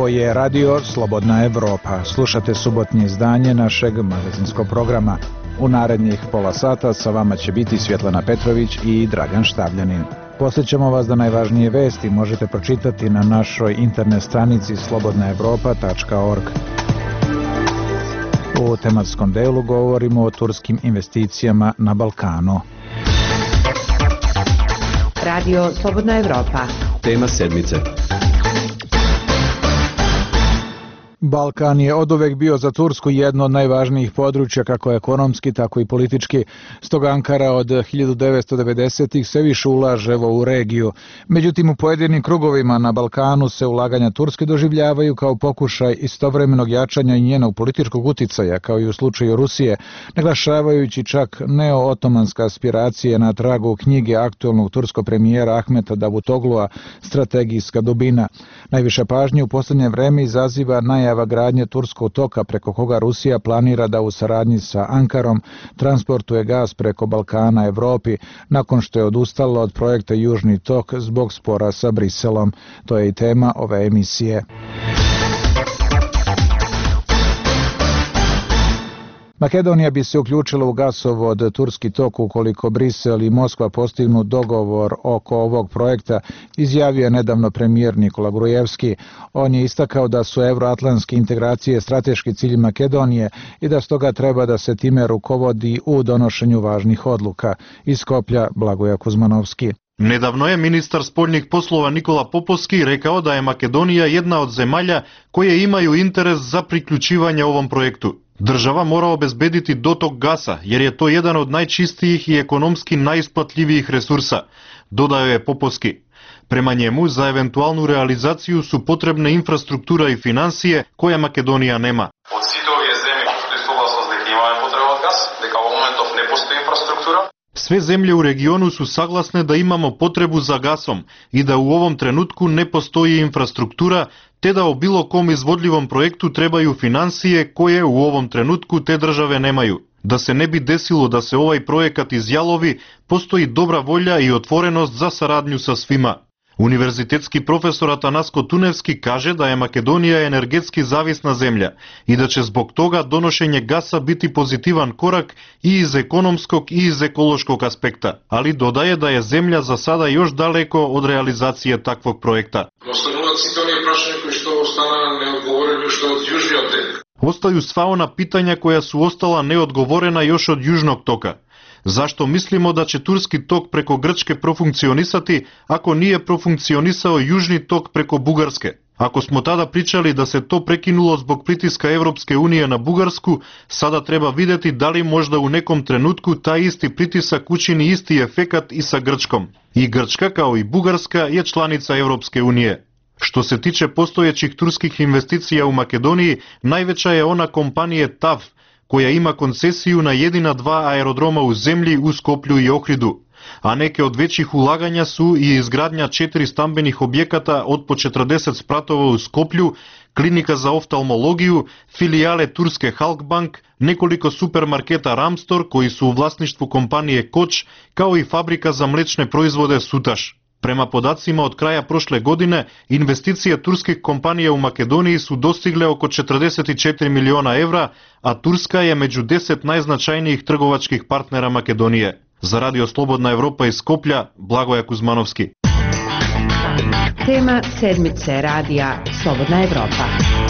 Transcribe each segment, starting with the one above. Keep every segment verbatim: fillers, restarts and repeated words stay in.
Ovo je radio Slobodna Evropa. Slušate subotnje izdanje našeg magazinskog programa. U narednih pola sata sa vama će biti Svjetlana Petrović i Dragan Štavljanin. Podsjećamo vas da najvažnije vesti možete pročitati na našoj internet stranici slobodna evropa tačka org. U tematskom delu govorimo o turskim investicijama na Balkanu. Radio Slobodna Evropa. Tema sedmice. Balkan je oduvek bio za Tursku jedno od najvažnijih područja kako ekonomski, tako i politički. Stoga Ankara od hiljadu devetsto devedesetih sve više ulaže u regiju. Međutim, u pojedinim krugovima na Balkanu se ulaganja Turske doživljavaju kao pokušaj istovremenog jačanja i njenog političkog uticaja, kao i u slučaju Rusije, naglašavajući čak neo-otomanska aspiracije na tragu knjige aktualnog turskog premijera Ahmeta Davutoglua Strategijska dubina. Najviše pažnje u posljednje vreme izaziva najava gradnje turskog toka preko koga Rusija planira da u saradnji sa Ankarom transportuje gas preko Balkana Evropi nakon što je odustala od projekta Južni tok zbog spora sa Briselom. To je i tema ove emisije. Makedonija bi se uključila u gasovod Turski tok ukoliko Brisel i Moskva postignu dogovor oko ovog projekta, izjavio je nedavno premijer Nikola Grujevski. On je istakao da su evroatlantske integracije strateški cilj Makedonije i da stoga treba da se time rukovodi u donošenju važnih odluka. Iz Skoplja Blagoja Kuzmanovski. Nedavno je ministar spoljnih poslova Nikola Popovski rekao da je Makedonija jedna od zemalja koje imaju interes za priključivanje ovom projektu. Država mora obezbediti dotok gasa, jer je to jedan od najčistijih i ekonomski najisplatljivijih resursa, dodao je Popovski. Prema njemu, za eventualnu realizaciju su potrebne infrastruktura i finansije koje Makedonija nema. Od sitove zemlje postoji suglasnost da imaju potreban gas, da kao momentov ne postoji infrastruktura. Sve zemlje u regionu su saglasne da imamo potrebu za gasom i da u ovom trenutku ne postoji infrastruktura, te da o bilo kom izvodljivom projektu trebaju finansije koje u ovom trenutku te države nemaju. Da se ne bi desilo da se ovaj projekat izjalovi, postoji dobra volja i otvorenost za saradnju sa svima. Univerzitetski profesor Atanasko Tunevski kaže da je Makedonija energetski zavisna zemlja i da će zbog toga donošenje gasa biti pozitivan korak i iz ekonomskog i iz ekološkog aspekta, ali dodaje da je zemlja za sada još daleko od realizacije takvog projekta. Ostaju sva ona pitanja koja su ostala neodgovorena još od Južnog toka. Zašto mislimo da će Turski tok preko Grčke profunkcionisati ako nije profunkcionisao Južni tok preko Bugarske? Ako smo tada pričali da se to prekinulo zbog pritiska Evropske unije na Bugarsku, sada treba vidjeti da li možda u nekom trenutku taj isti pritisak učini isti efekat i sa Grčkom. I Grčka kao i Bugarska je članica Evropske unije. Što se tiče postojećih turskih investicija u Makedoniji, najveća je ona kompanije T A V, koja ima koncesiju na jedina dva aerodroma u zemlji u Skoplju i Ohridu, a neke od većih ulaganja su i izgradnja četiri stambenih objekata od po četrdeset spratova u Skoplju, klinika za oftalmologiju, filijale turske Halkbank, nekoliko supermarketa Ramstor koji su u vlasništvu kompanije Koč, kao i fabrika za mlečne proizvode Sutaš. Prema podacima od kraja prošle godine, investicije turskih kompanija u Makedoniji su dostigle oko četrdeset četiri miliona evra, a Turska je među deset najznačajnijih trgovačkih partnera Makedonije. Za Radio Slobodna Evropa iz Skoplja, Blagoja Kuzmanovski. Tema sedmice radija Slobodna Evropa.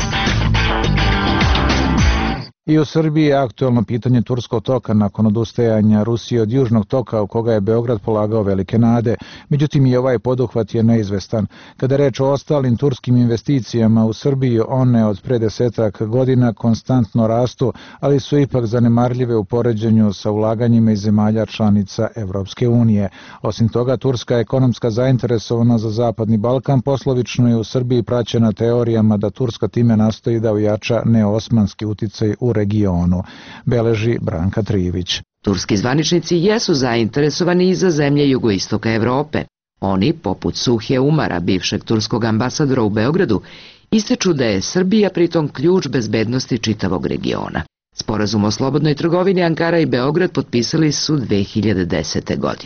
I u Srbiji je aktualno pitanje Turskog toka nakon odustajanja Rusije od Južnog toka u koga je Beograd polagao velike nade. Međutim, i ovaj poduhvat je neizvestan. Kada je reč o ostalim turskim investicijama u Srbiji, one od pre desetak godina konstantno rastu, ali su ipak zanemarljive u poređenju sa ulaganjima iz zemalja članica Evropske unije. Osim toga, turska ekonomska zainteresovana za Zapadni Balkan poslovično je u Srbiji praćena teorijama da Turska time nastoji da ojača neosmanski uticaj u regionu, beleži Branka Trivić. Turski zvaničnici jesu zainteresovani i za zemlje jugoistoka Evrope. Oni, poput Suhje Umara, bivšeg turskog ambasadora u Beogradu, ističu da je Srbija pritom ključ bezbednosti čitavog regiona. Sporazum o slobodnoj trgovini Ankara i Beograd potpisali su dve hiljade desete. godine.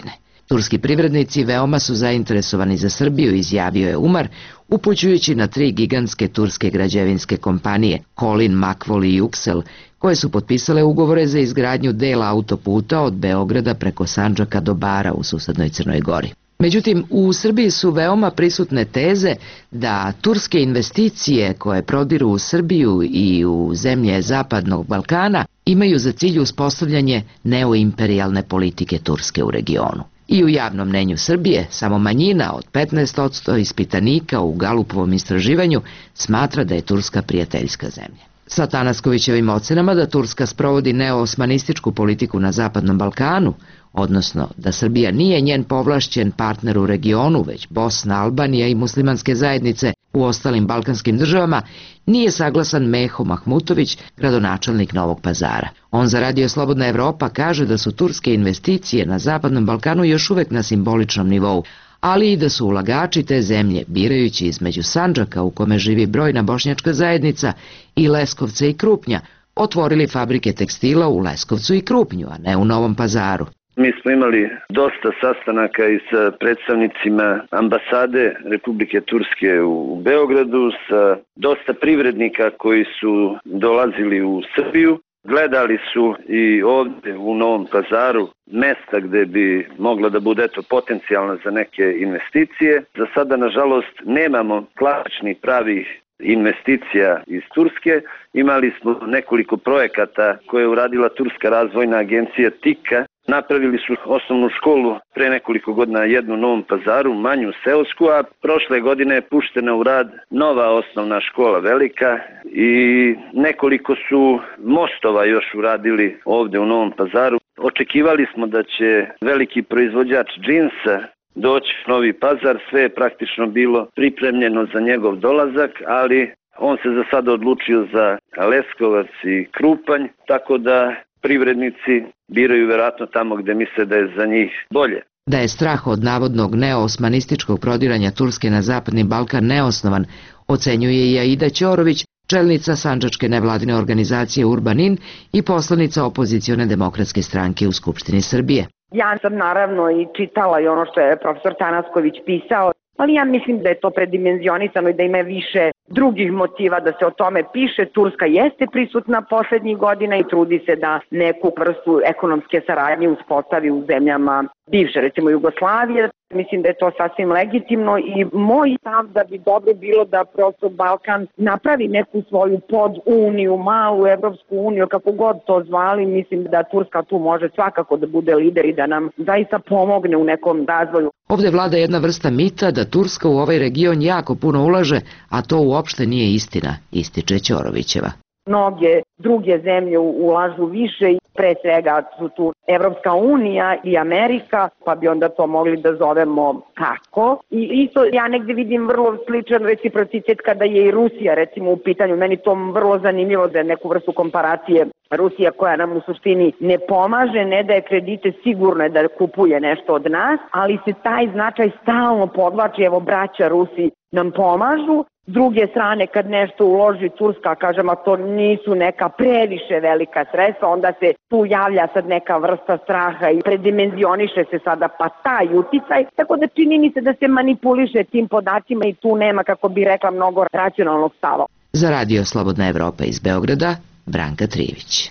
Turski privrednici veoma su zainteresovani za Srbiju, izjavio je Umar, upućujući na tri gigantske turske građevinske kompanije, Kolin, Makvol i Yuksel, koje su potpisale ugovore za izgradnju dela autoputa od Beograda preko Sandžaka do Bara u susednoj Crnoj Gori. Međutim, u Srbiji su veoma prisutne teze da turske investicije koje prodiru u Srbiju i u zemlje Zapadnog Balkana imaju za cilj uspostavljanje neoimperijalne politike Turske u regionu. I u javnom mnenju Srbije samo manjina od petnaest posto ispitanika u Galupovom istraživanju smatra da je Turska prijateljska zemlja. Sa Tanaskovićevim ocenama da Turska sprovodi neoosmanističku politiku na Zapadnom Balkanu, odnosno da Srbija nije njen povlašćen partner u regionu, već Bosna, Albanija i muslimanske zajednice u ostalim balkanskim državama, nije saglasan Meho Mahmutović, gradonačelnik Novog Pazara. On za Radio Slobodna Evropa kaže da su turske investicije na Zapadnom Balkanu još uvek na simboličnom nivou, ali i da su ulagači te zemlje, birajući između Sandžaka u kome živi brojna bošnjačka zajednica i Leskovca i Krupnja, otvorili fabrike tekstila u Leskovcu i Krupnju, a ne u Novom Pazaru. Mi smo imali dosta sastanaka i sa predstavnicima ambasade Republike Turske u Beogradu, sa dosta privrednika koji su dolazili u Srbiju. Gledali su i ovdje u Novom Pazaru mesta gde bi mogla da bude eto, potencijalna za neke investicije. Za sada, nažalost, nemamo klasičnih pravih investicija iz Turske. Imali smo nekoliko projekata koje je uradila Turska razvojna agencija TIKA. Napravili su osnovnu školu pre nekoliko godina, jednu u Novom Pazaru, manju seosku, a prošle godine je puštena u rad nova osnovna škola velika i nekoliko su mostova još uradili ovde u Novom Pazaru. Očekivali smo da će veliki proizvođač džinsa doći u Novi Pazar, sve je praktično bilo pripremljeno za njegov dolazak, ali on se za sada odlučio za Leskovac i Krupanj, tako da privrednici biraju verovatno tamo gde misle da je za njih bolje. Da je strah od navodnog neoosmanističkog prodiranja Turske na Zapadni Balkan neosnovan, ocenjuje i Aida Ćorović, čelnica sandžačke nevladine organizacije Urbanin i poslanica opozicione demokratske stranke u Skupštini Srbije. Ja sam naravno i čitala i ono što je profesor Tanasković pisao, ali ja mislim da je to predimenzionisano i da ima više drugih motiva da se o tome piše. Turska jeste prisutna poslednjih godina i trudi se da neku vrstu ekonomske saradnje uspostavi u zemljama bivše, recimo Jugoslavije. Mislim da je to sasvim legitimno i moj stav da bi dobro bilo da prosto Balkan napravi neku svoju poduniju, malu Evropsku uniju, kako god to zvali. Mislim da Turska tu može svakako da bude lider i da nam zaista pomogne u nekom razvoju. Ovde vlada jedna vrsta mita da Turska u ovaj region jako puno ulaže, a to uopšte nije istina, ističe Ćorovićeva. Mnoge druge zemlje ulažu više i pre svega su tu Evropska unija i Amerika, pa bi onda to mogli da zovemo kako. I isto ja negde vidim vrlo sličan reciprocitet kada je i Rusija recimo u pitanju. Meni to vrlo zanimljivo da je neku vrstu komparacije. Rusija koja nam u suštini ne pomaže, ne daje kredite, sigurno je da kupuje nešto od nas, ali se taj značaj stalno podvlači, evo braća Rusi nam pomažu. S druge strane, kad nešto uloži Turska, kažem, a to nisu neka previše velika sredstva, onda se tu javlja sad neka vrsta straha i predimenzioniše se sada pa taj uticaj. Tako da čini mi se da se manipuliše tim podacima i tu nema, kako bi rekla, mnogo racionalnog stava. Za Radio Slobodna Evropa iz Beograda, Branka Trivić.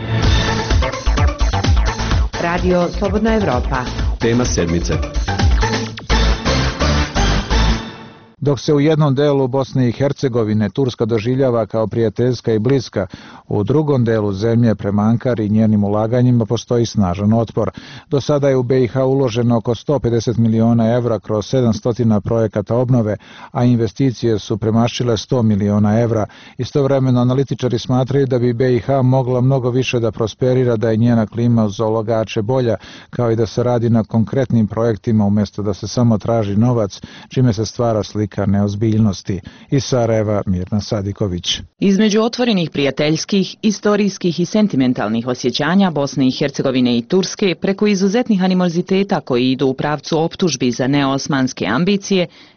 Radio Slobodna Evropa. Tema sedmice. Dok se u jednom delu Bosne i Hercegovine Turska doživljava kao prijateljska i bliska, u drugom delu zemlje prema Ankari i njenim ulaganjima postoji snažan otpor. Do sada je u B i H uloženo oko sto pedeset miliona evra kroz sedamsto projekata obnove, a investicije su premašile sto miliona evra. Istovremeno analitičari smatraju da bi B i H mogla mnogo više da prosperira da je njena klima uz ulagače bolja, kao i da se radi na konkretnim projektima umjesto da se samo traži novac, čime se stvara slika neozbiljnosti. Iz Sarajeva, Mirna Sadiković. Između otvorenih prijateljskih, istorijskih i sentimentalnih osjećanja Bosne i Hercegovine i Turske preko izuzetnih animoziteta koji idu u pravcu optužbi za neosmanske ambicije,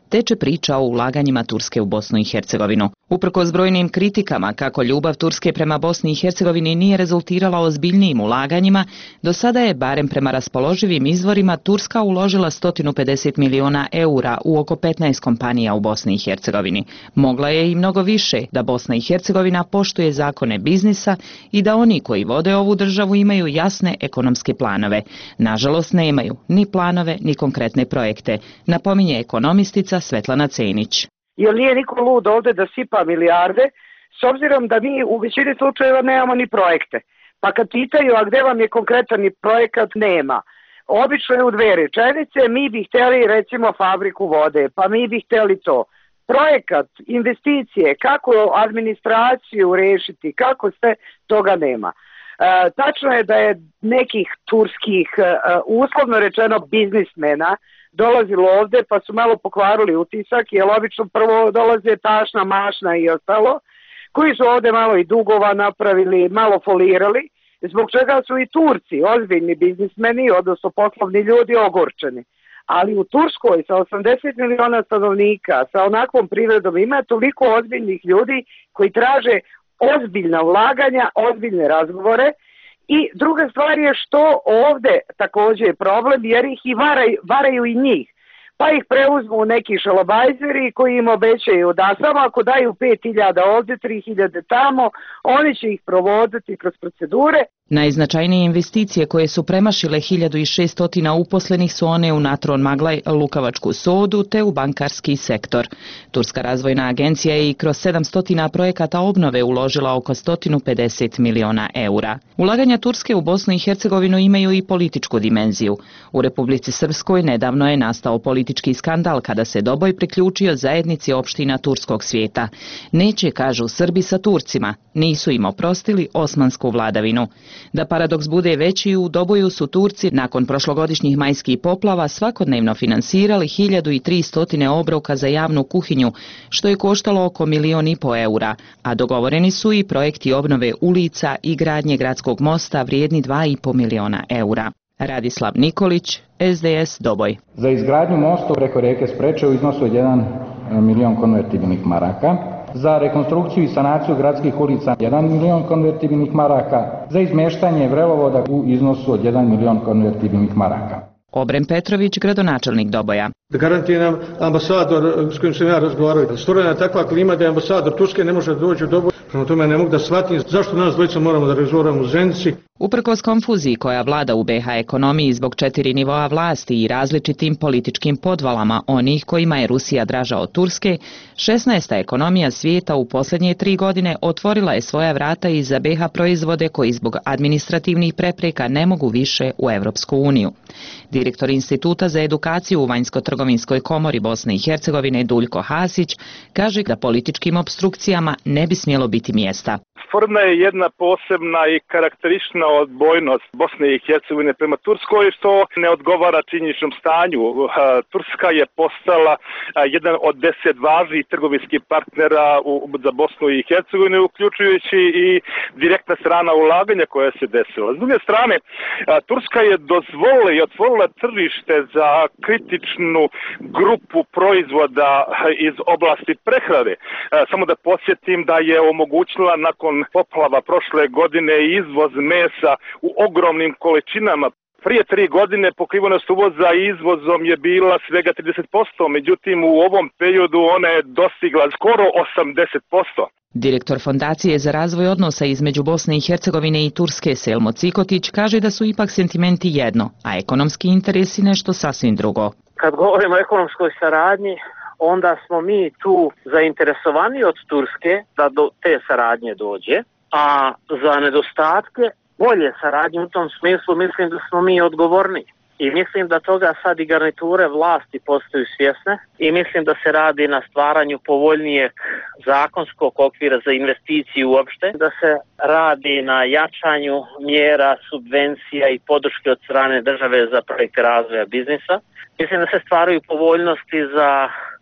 teče priča o ulaganjima Turske u Bosnu i Hercegovinu. Uprkos brojnim kritikama kako ljubav Turske prema Bosni i Hercegovini nije rezultirala ozbiljnijim ulaganjima, do sada je, barem prema raspoloživim izvorima, Turska uložila sto pedeset miliona eura u oko petnaest kompanija u Bosni i Hercegovini. Mogla je i mnogo više da Bosna i Hercegovina poštuje zakone biznisa i da oni koji vode ovu državu imaju jasne ekonomske planove. Nažalost, nemaju ni planove ni konkretne projekte, napominje ekonomistica Svetlana Cenić. Jer nije niko lud ovde da sipa milijarde, s obzirom da mi u većini slučajeva nemamo ni projekte. Pa kad pitaju, a gde vam je konkretan ni projekat, nema. Obično je u dve rečenice, mi bi hteli recimo fabriku vode, pa mi bi hteli to. Projekat, investicije, kako administraciju rešiti, kako sve, toga nema. E, tačno je da je nekih turskih, e, uslovno rečeno biznismena, dolazilo ovde pa su malo pokvarili utisak, jer obično prvo dolaze tašna, mašna i ostalo, koji su ovde malo i dugova napravili, malo folirali, zbog čega su i Turci, ozbiljni biznismeni, odnosno poslovni ljudi, ogorčeni. Ali u Turskoj sa osamdeset miliona stanovnika, sa onakvom privredom, ima toliko ozbiljnih ljudi koji traže ozbiljna ulaganja, ozbiljne razgovore. I druga stvar je što ovde takođe je problem, jer ih i varaju, varaju i njih. Pa ih preuzmu neki šalabajzeri koji im obećaju da samo ako daju pet hiljada ovde, tri hiljade tamo, oni će ih provoditi kroz procedure. Najznačajnije investicije koje su premašile hiljadu šesto uposlenih su one u Natron Maglaj, lukavačku sodu te u bankarski sektor. Turska razvojna agencija je i kroz sedamsto projekata obnove uložila oko sto pedeset miliona eura. Ulaganja Turske u Bosnu i Hercegovinu imaju i političku dimenziju. U Republici Srpskoj nedavno je nastao politički skandal kada se Doboj priključio zajednici opština turskog svijeta. Neće, kažu Srbi, sa Turcima, nisu im oprostili osmansku vladavinu. Da paradoks bude veći, u Doboju su Turci nakon prošlogodišnjih majskih poplava svakodnevno finansirali hiljadu tristo obroka za javnu kuhinju, što je koštalo oko milion i po eura, a dogovoreni su i projekti obnove ulica i gradnje gradskog mosta vrijedni dva i po miliona eura. Radislav Nikolić, S D S Doboj. Za izgradnju mosta preko reke Spreče u iznosu od jedan milion konvertibilnih maraka. Za rekonstrukciju i sanaciju gradskih ulica jedan milion konvertibilnih maraka, za izmeštanje vrelovoda u iznosu od jedan milion konvertibilnih maraka. Obren Petrović, gradonačelnik Doboja. Da garantuje nam ambasador s kojim sam ja razgovarao. Stvorena je takva klima da je ambasador Turske ne može doći u Doboj. Prema tome ne mogu da shvatim zašto nas dvojica moramo da razgovaramo u Zenici. Uprkos konfuziji koja vlada u B H ekonomiji zbog četiri nivoa vlasti i različitim političkim podvalama onih kojima je Rusija draža od Turske, šesnaesta ekonomija svijeta u posljednje tri godine otvorila je svoja vrata i za B H proizvode koji zbog administrativnih prepreka ne mogu više u Evropsku uniju. Direktor Instituta za edukaciju u Vanjsko-trgovinskoj komori Bosne i Hercegovine Duljko Hasić kaže da političkim opstrukcijama ne bi smjelo biti mjesta. Stvorena je jedna posebna i karakteristična odbojnost Bosne i Hercegovine prema Turskoj, što ne odgovara činjeničnom stanju. Turska je postala jedan od deset važnih trgovinskih partnera za Bosnu i Hercegovinu, uključujući i direktna strana ulaganja koja se desila. S druge strane, Turska je dozvolila i otvorila tržište za kritičnu grupu proizvoda iz oblasti prehrane. Samo da podsjetim da je omogućila nakon poplava prošle godine izvoz mesa u ogromnim količinama. Prije tri godine pokrivenost uvoza izvozom je bila svega trideset posto, međutim u ovom periodu ona je dostigla skoro osamdeset posto. Direktor Fondacije za razvoj odnosa između Bosne i Hercegovine i Turske Selmo Cikotić kaže da su ipak sentimenti jedno, a ekonomski interesi nešto sasvim drugo. Kad govorimo o ekonomskoj saradnji, onda smo mi tu zainteresovani od Turske da do te saradnje dođe, a za nedostatke bolje saradnje u tom smislu mislim da smo mi odgovorni. I mislim da toga sad i garniture vlasti postaju svjesne i mislim da se radi na stvaranju povoljnijeg zakonskog okvira za investiciju uopšte, da se radi na jačanju mjera, subvencija i podrške od strane države za projekte razvoja biznisa. Mislim da se stvaraju povoljnosti za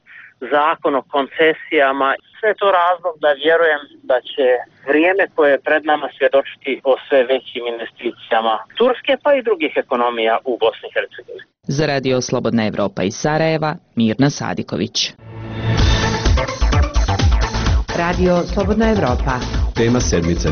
zakon o koncesijama. Sve je to razlog da vjerujem da će vrijeme koje je pred nama svjedočiti o sve većim investicijama Turske pa i drugih ekonomija u Bosni i Hercegovini. Za Radio Slobodna Evropa iz Sarajeva, Mirna Sadiković. Radio Slobodna Evropa. Tema sedmice.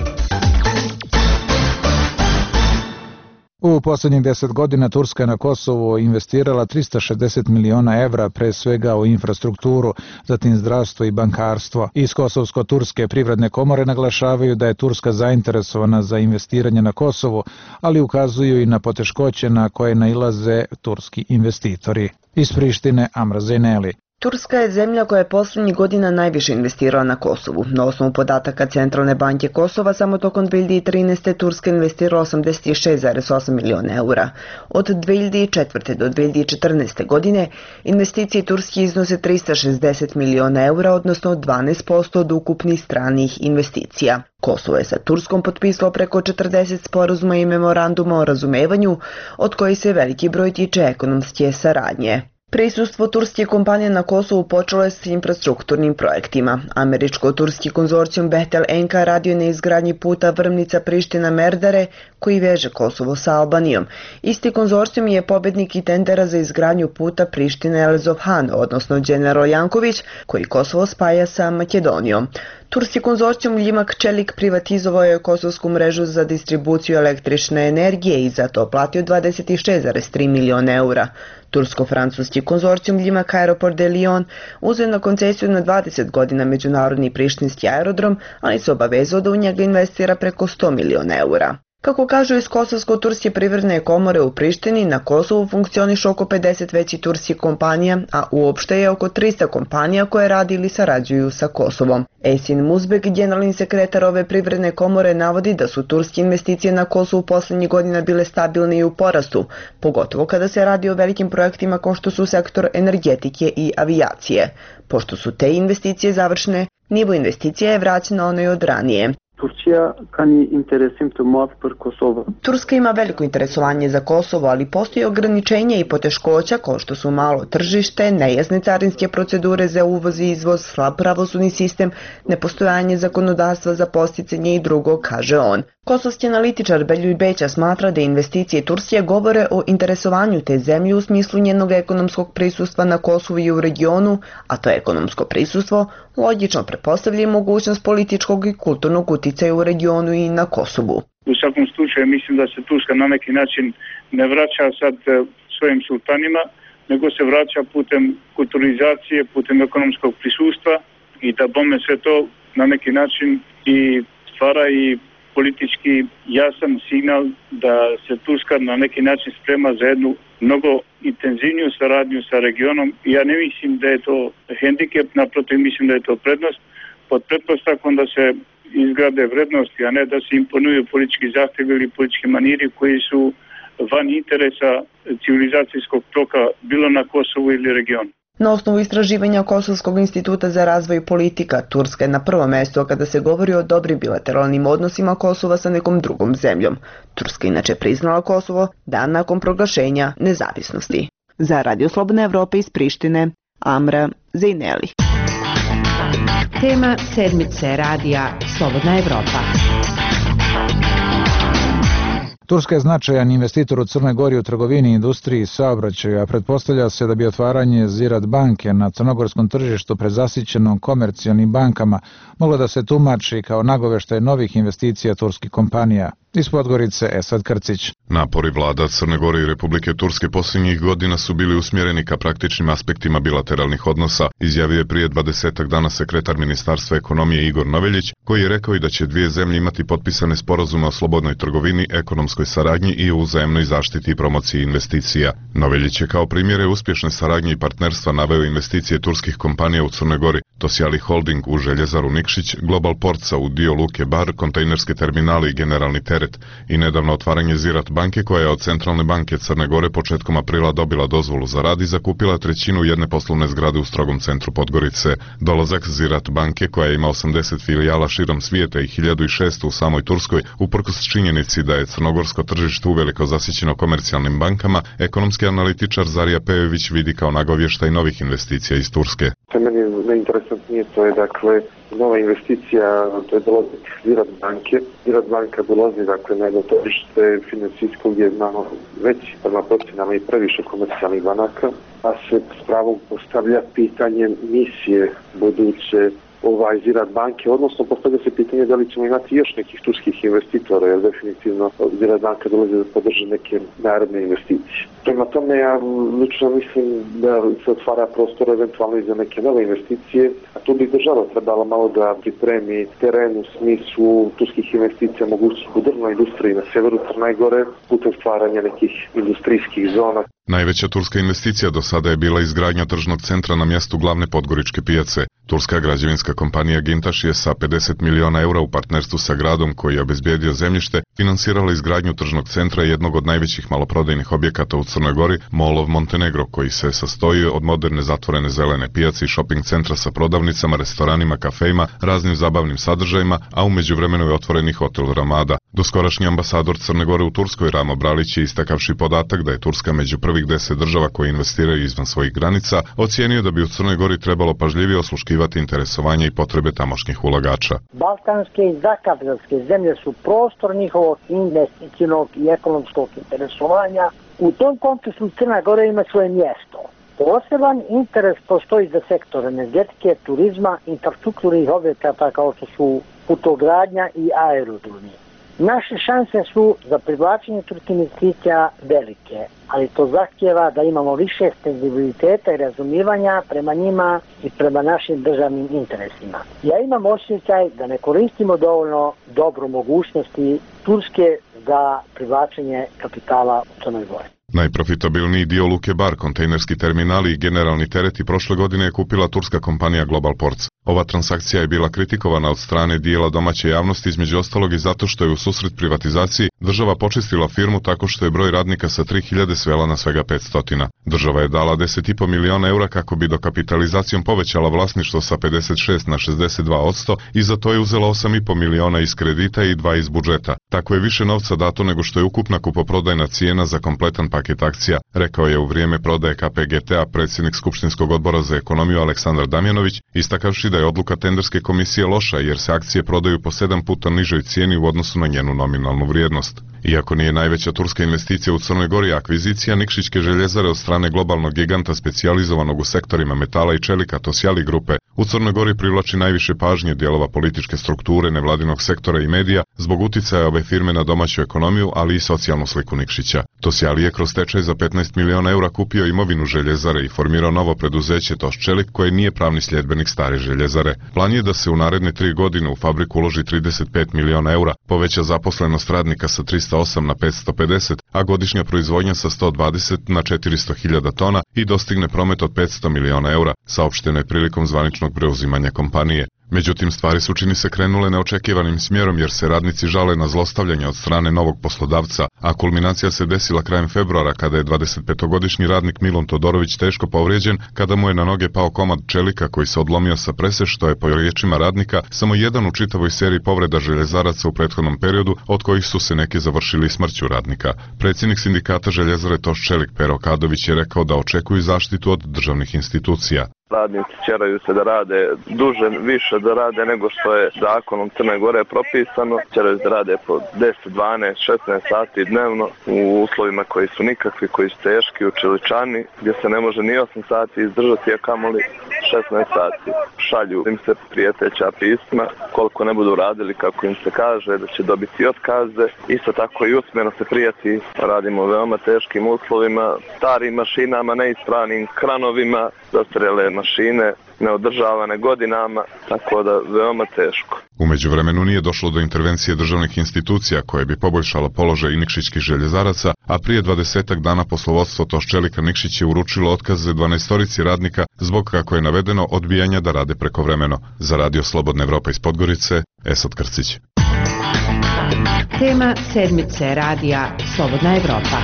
U posljednjih deset godina Turska je na Kosovu investirala trista šezdeset miliona evra, pre svega u infrastrukturu, zatim zdravstvo i bankarstvo. Iz Kosovsko-Turske privredne komore naglašavaju da je Turska zainteresovana za investiranje na Kosovu, ali ukazuju i na poteškoće na koje nailaze turski investitori. Iz Prištine, Amra Zejneli. Turska je zemlja koja je posljednjih godina najviše investirala na Kosovu. Na osnovu podataka Centralne banke Kosova, samo tokom dve hiljade trinaeste. Turska investirala osamdeset šest zarez osam miliona eura. Od dve hiljade četvrte. do dve hiljade četrnaeste. godine investicije Turske iznose trista šezdeset miliona eura, odnosno dvanaest posto od ukupnih stranih investicija. Kosovo je sa Turskom potpisalo preko četrdeset sporazuma i memoranduma o razumevanju, od kojih se veliki broj tiče ekonomske saradnje. Prisustvo turske kompanije na Kosovu počelo je s infrastrukturnim projektima. Američko-turski konzorcijum Behtel Enka radio na izgradnji puta Vrmnica-Priština-Merdare, koji veže Kosovo sa Albanijom. Isti konzorcijum je pobednik i tendera za izgradnju puta Priština-Elzovhan, odnosno General Janković, koji Kosovo spaja sa Makedonijom. Turski konzorcijum Ljimak Čelik privatizovao je kosovsku mrežu za distribuciju električne energije i za to platio dvadeset šest zarez tri miliona eura. Tursko-francuski konzorcijum Ljimak Aeroport de Lyon uzeo na koncesiju na dvadeset godina međunarodni prištinski aerodrom, ali se obavezao da u njega investira preko sto miliona eura. Kako kažu iz Kosovsko-Turske privredne komore u Prištini, na Kosovu funkcioniše oko pedeset većih turskih kompanija, a uopšte je oko trista kompanija koje radi ili sarađuju sa Kosovom. Esin Muzbek, generalni sekretar ove privredne komore, navodi da su turske investicije na Kosovu posljednjih godina bile stabilne i u porastu, pogotovo kada se radi o velikim projektima kao što su sektor energetike i avijacije. Pošto su te investicije završene, nivo investicija je vraćen na onaj od ranije. Turcia ka një interesim të madh për Kosovën. Turska ima veliko interesovanje za Kosovo, ali postoji ograničenja i poteškoća kao što su malo tržište, nejasne carinske procedure za uvoz i izvoz, slab pravosudni sistem, nepostojanje zakonodavstva za posticanje i drugo, kaže on. Kosovski analitičar Beljuj Beća smatra da investicije Turske govore o interesovanju te zemlje u smislu njenog ekonomskog prisustva na Kosovu i u regionu, a to ekonomsko prisustvo logično pretpostavlja i mogućnost političkog i kulturnog uticaja u regionu i na Kosovu. U svakom slučaju mislim da se Turska na neki način ne vraća sad svojim sultanima, nego se vraća putem kulturizacije, putem ekonomskog prisustva i da bome sve to na neki način i stvara i politički jasan signal da se Turska na neki način sprema za jednu mnogo intenzivniju saradnju sa regionom. Ja ne mislim da je to hendikep, naprotiv mislim da je to prednost, pod pretpostavkom da se izgrade vrednosti, a ne da se imponuju politički zahtjevi ili politički maniri koji su van interesa civilizacijskog toka bilo na Kosovu ili regionu. Na osnovu istraživanja Kosovskog instituta za razvoj politika, Turska je na prvom mjestu kada se govori o dobrim bilateralnim odnosima Kosova sa nekom drugom zemljom. Turska inače priznala Kosovo dan nakon proglašenja nezavisnosti. Za Radio Slobodna Evropa iz Prištine, Amra Zejneli. Tema sedmice radija Slobodna Evropa. Turska je značajan investitor u Crnoj Gori u trgovini, industriji i saobraćaju, a pretpostavlja se da bi otvaranje Ziraat banke na crnogorskom tržištu prezasićenom komercijalnim bankama moglo da se tumači kao nagoveštaj novih investicija turskih kompanija. Iz Podgorice, Esad Krcić. Napori vlada Crne Gore i Republike Turske posljednjih godina su bili usmjereni ka praktičnim aspektima bilateralnih odnosa, izjavio je prije dvadesetak dana sekretar Ministarstva ekonomije Igor Noveljić, koji je rekao i da će dvije zemlje imati potpisane sporazume o slobodnoj trgovini, ekonomskoj saradnji i o uzajamnoj zaštiti i promociji investicija. Noveljić je kao primjere uspješne saradnje i partnerstva naveo investicije turskih kompanija u Crnoj Gori, Tosjali Holding u Željezaru Nikšić, Global Portsa u dio Luke Bar, kontejnerske terminale i generalni teren teret i nedavno otvaranje Ziraat banke koja je od Centralne banke Crne Gore početkom aprila dobila dozvolu za rad i zakupila trećinu jedne poslovne zgrade u strogom centru Podgorice. Dolazak Ziraat banke koja ima osamdeset filijala širom svijeta i hiljadu šesto u samoj Turskoj, uprkos činjenici da je crnogorsko tržište uveliko zasićeno komercijalnim bankama, ekonomski analitičar Zarija Pejović vidi kao nagovještaj novih investicija iz Turske. Meni je najinteresantnije to je dakle nova investicija, to je dolazak Ziraat banke. Ziraat banka dolazi dakle na jedno tržište financijsko gdje je malo veći prema procjenama i previše komercijalnih banaka, a se s pravom postavlja pitanje misije buduće ovaj Ziraat banke, odnosno postavlja se pitanje da li ćemo imati još nekih turskih investitora, jer definitivno Ziraat banka dolazi da podrži neke naredne investicije. Prema tome ja lično mislim da se otvara prostor eventualno i za neke nove investicije, a tu bi država trebala malo da pripremi teren u smislu turskih investicija mogućih u drvnoj industriji na severu Crne Gore putem stvaranja nekih industrijskih zona. Najveća turska investicija do sada je bila izgradnja tržnog centra na mjestu glavne podgoričke pijace. Turska građevinska kompanija Gintaš je sa pedeset miliona eura u partnerstvu sa gradom koji je obezbijedio zemljište finansirala izgradnju tržnog centra jednog od najvećih maloprodajnih objekata u Crnoj Gori, Mall of Montenegro, koji se sastoji od moderne zatvorene zelene pijace i shopping centra sa prodavnicama, restoranima, kafejima, raznim zabavnim sadržajima, a u međuvremenu je otvoren i hotel Ramada. Doskorašnji ambasador Crne Gore u Turskoj Ramo Bralić je istakavši podatak da je Turska među prvih deset država koje investiraju izvan svojih granica, ocijenio da bi u Crnoj Gori trebalo pažljivije osluškivati interesovanje i potrebe tamošnjih ulagača. Balkanske i zakavljanske zemlje su prostor njihovog investicijnog i ekonomskog interesovanja. U tom kontekstu Crna Gora ima svoje mjesto. Poseban interes postoji za sektor energetike, turizma, infrastrukturnih objekata kao što su putogradnja i aerodromi. Naše šanse su za privlačenje turskih investicija velike, ali to zahtjeva da imamo više senzibiliteta i razumijevanja prema njima i prema našim državnim interesima. Ja imam osjećaj da ne koristimo dovoljno dobro mogućnosti Turske za privlačenje kapitala u Crnoj Gori. Najprofitabilniji dio Luke Bar, kontejnerski terminali i generalni tereti prošle godine je kupila turska kompanija Global Ports. Ova transakcija je bila kritikovana od strane dijela domaće javnosti, između ostalog i zato što je u susret privatizaciji država počistila firmu tako što je broj radnika sa tri hiljade svela na svega petsto. Država je dala deset i po miliona eura kako bi dokapitalizacijom povećala vlasništvo sa pedeset šest na šezdeset dva posto i za to je uzela osam i po miliona iz kredita i dva iz budžeta. Tako je više novca dato nego što je ukupna kupoprodajna cijena za kompletan paket akcija, rekao je u vrijeme prodaje K P G T-a predsjednik Skupštinskog odbora za ekonomiju Aleksandar Damjanović, istakavši da je odluka tenderske komisije loša jer se akcije prodaju po sedam puta nižoj cijeni u odnosu na njenu nominalnu vrijednost. Iako nije najveća turska investicija u Crnoj Gori, akvizicija Nikšićke željezare od strane globalnog giganta specijalizovanog u sektorima metala i čelika Tosjali grupe u Crnoj Gori privlači najviše pažnje dijelova političke strukture, nevladinog sektora i medija zbog uticaja ove firme na domaću ekonomiju, ali i socijalnu sliku Nikšića. Tosjali je kroz stečaj za petnaest miliona eura kupio imovinu željezare i formirao novo preduzeće Tosčelik koje nije pravni sljedbenik stare željezare. Plan je da se u naredne tri godine u fabriku uloži trideset pet miliona eura, poveća zaposlenost radnika sa trista osam na petsto pedeset, a godišnja proizvodnja sa sto dvadeset na četiristo hiljada tona i dostigne promet od petsto miliona eura, saopšteno je prilikom zvaničnog preuzimanja kompanije. Međutim, stvari su čini se krenule neočekivanim smjerom jer se radnici žale na zlostavljanje od strane novog poslodavca, a kulminacija se desila krajem februara kada je dvadesetpetogodišnji radnik Milun Todorović teško povrijeđen kada mu je na noge pao komad čelika koji se odlomio sa prese, što je po riječima radnika samo jedan u čitavoj seriji povreda željezaraca u prethodnom periodu, od kojih su se neki završili smrću radnika. Predsjednik sindikata željezare Toščelik Pero Kadović je rekao da očekuju zaštitu od državnih institucija. Radnici ćeraju se da rade duže, više da rade nego što je zakonom Crne Gore propisano. Ćeraju se da rade po deset, dvanaest, šesnaest sati dnevno u uslovima koji su nikakvi, koji su teški, u čeličani, gdje se ne može ni osam sati izdržati, a kamoli šesnaest sati. Šalju im se prijeteća pisma, koliko ne budu radili kako im se kaže, da će dobiti otkaze. Isto tako i usmeno se prijeti, radimo u veoma teškim uslovima, starim mašinama, neispravnim kranovima, zastarjele mašine, neodržavane godinama, tako da veoma teško. U međuvremenu nije došlo do intervencije državnih institucija koje bi poboljšalo položaj i nikšićkih željezaraca, a prije dvadesetak dana poslovodstvo Toščelika Nikšić je uručilo otkaze dvanaestorici radnika zbog, kako je navedeno, odbijanja da rade prekovremeno. Za Radio Slobodna Evropa iz Podgorice, Esad Krcić. Tema sedmice radija Slobodna Evropa.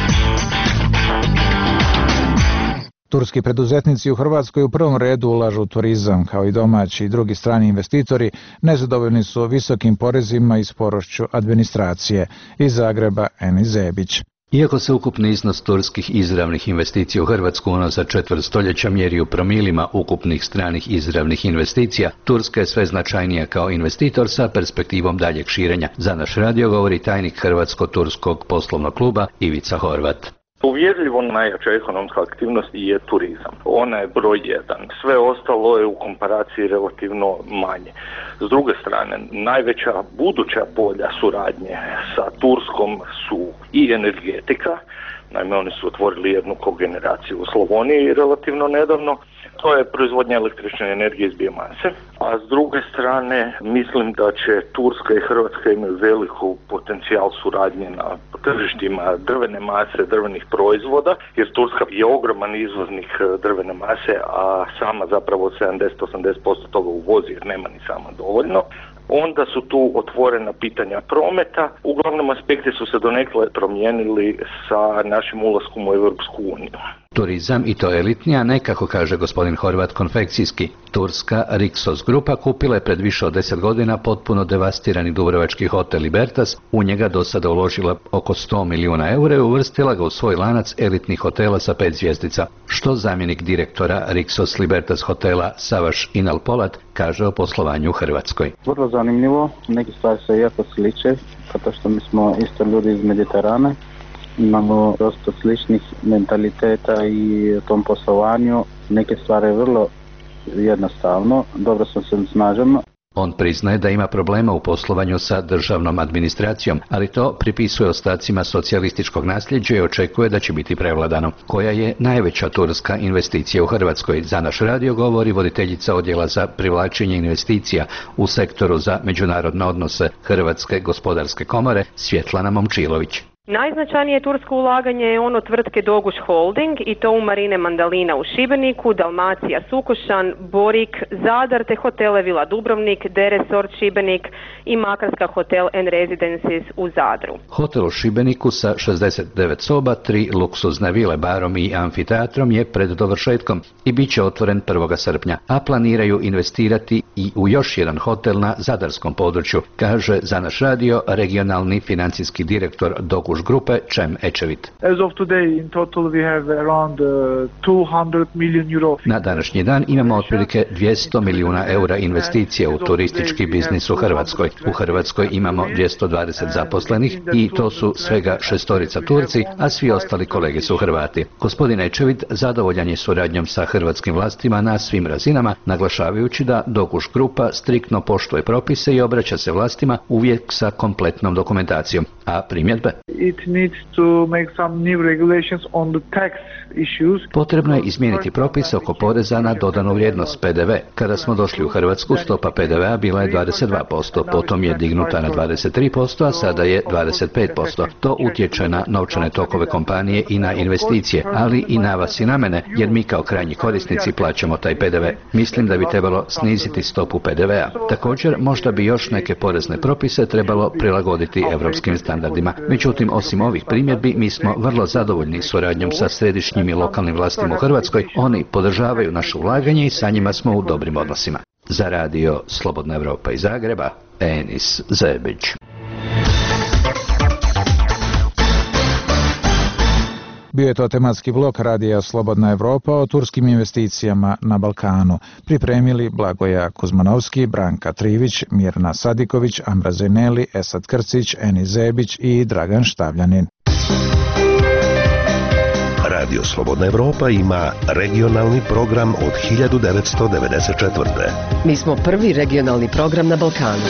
Turski preduzetnici u Hrvatskoj u prvom redu ulažu u turizam, kao i domaći i drugi strani investitori, nezadovoljni su visokim porezima i sporošću administracije. Iz Zagreba, Enis Zebić. Iako se ukupni iznos turskih izravnih investicija u Hrvatsku unazad četvrt stoljeća mjeri u promilima ukupnih stranih izravnih investicija, Turska je sve značajnija kao investitor sa perspektivom daljeg širenja. Za naš radio govori tajnik Hrvatsko-turskog poslovnog kluba Ivica Horvat. Uvjerljivo najjača ekonomska aktivnost je turizam. Ona je broj jedan. Sve ostalo je u komparaciji relativno manje. S druge strane, najveća buduća polja suradnje sa Turskom su i energetika. Naime, oni su otvorili jednu kogeneraciju u Slavoniji relativno nedavno. To je proizvodnja električne energije iz biomase. A s druge strane, mislim da će Turska i Hrvatska imaju veliku potencijal suradnje na tržištima drvene mase, drvenih proizvoda, jer Turska je ogroman izvoznik drvene mase, a sama zapravo sedamdeset do osamdeset posto toga uvozi jer nema ni sama dovoljno. Onda su tu otvorena pitanja prometa. Uglavnom aspekti su se donekle promijenili sa našim ulaskom u Europsku uniju. Turizam, i to elitni, a ne, kako kaže gospodin Horvat, konfekcijski. Turska Rixos grupa kupila je pred više od deset godina potpuno devastirani dubrovački hotel Libertas, u njega do sada uložila oko sto milijuna eura i uvrstila ga u svoj lanac elitnih hotela sa pet zvjezdica. Što zamjenik direktora Rixos Libertas hotela Savaš Inalpolat kaže o poslovanju u Hrvatskoj. Vrlo zanimljivo, neke stvari se jako sliče, zato što mi smo isto ljudi iz Mediterana. Imamo dosta sličnih mentaliteta i u tom poslovanju. Neke stvari vrlo jednostavno, dobro sam se snaženo. On priznaje da ima problema u poslovanju sa državnom administracijom, ali to pripisuje ostacima socijalističkog nasljeđa i očekuje da će biti prevladano. Koja je najveća turska investicija u Hrvatskoj? Za naš radio govori voditeljica odjela za privlačenje investicija u sektoru za međunarodne odnose Hrvatske gospodarske komore Svjetlana Momčilović. Najznačajnije tursko ulaganje je ono tvrtke Doguš Holding i to u Marine Mandalina u Šibeniku, Dalmacija Sukošan, Borik, Zadar te hotele Vila Dubrovnik, D Resort Šibenik i Makarska Hotel and Residences u Zadru. Hotel u Šibeniku sa šezdeset devet soba, tri luksuzne vile, barom i amfiteatrom je pred dovršetkom i bit će otvoren prvog srpnja, a planiraju investirati i u još jedan hotel na zadarskom području, kaže za naš radio regionalni financijski direktor Doguš grupe Čem Ečevit. As of today, in total we have around uh, two hundred million euro. Na današnji dan imamo otprilike dvjesto milijuna eura investicija u turistički biznis u Hrvatskoj. U Hrvatskoj imamo dvjesto dvadeset zaposlenih i to su svega šestorica Turci, a svi ostali kolege su Hrvati. Gospodin Ečevit zadovoljan je suradnjom sa hrvatskim vlastima na svim razinama, naglašavajući da Dokuš grupa striktno poštuje propise i obraća se vlastima uvijek sa kompletnom dokumentacijom. A primjedbe? It needs to make some new regulations on the tax issues. Potrebno je izmijeniti propise oko poreza na dodanu vrijednost P D V. Kada smo došli u Hrvatsku, stopa P D V-a bila je dvadeset dva posto, potom je dignuta na dvadeset tri posto, a sada je dvadeset pet posto. To utječe na novčane tokove kompanije i na investicije, ali i na vas i na mene, jer mi kao krajnji korisnici plaćamo taj P D V. Mislim da bi trebalo sniziti stopu P D V-a. Također, možda bi još neke porezne propise trebalo prilagoditi europskim standardima. Međutim, osim ovih primjedbi, mi smo vrlo zadovoljni suradnjom sa središnjim i lokalnim vlastima u Hrvatskoj. Oni podržavaju naše ulaganje i sa njima smo u dobrim odnosima. Za radio Slobodna Evropa iz Zagreba, Enis Zebić. Bio je to tematski blok radija Slobodna Evropa o turskim investicijama na Balkanu. Pripremili Blagoja Kuzmanovski, Branka Trivić, Mirna Sadiković, Ambra Zeneli, Esad Krcić, Enis Zebić i Dragan Štavljanin. Radio Slobodna Evropa ima regionalni program od hiljadu devetsto devedeset četvrte. Mi smo prvi regionalni program na Balkanu.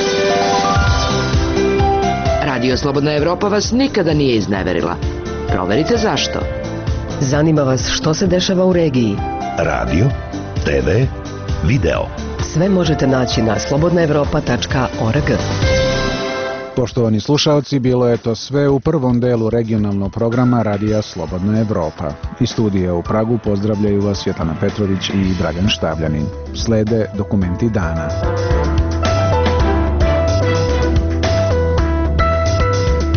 Radio Slobodna Evropa vas nikada nije izneverila. Proverite zašto. Zanima vas što se dešava u regiji. Radio, te ve, video. Sve možete naći na slobodna evropa tačka org. Poštovani slušalci, bilo je to sve u prvom delu regionalnog programa Radija Slobodna Evropa. Iz studija u Pragu pozdravljaju vas Svjetlana Petrović i Dragan Štavljanin. Slede dokumenti dana.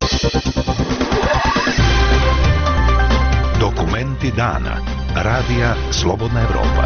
Dokumenti dana. Radija Slobodna Evropa.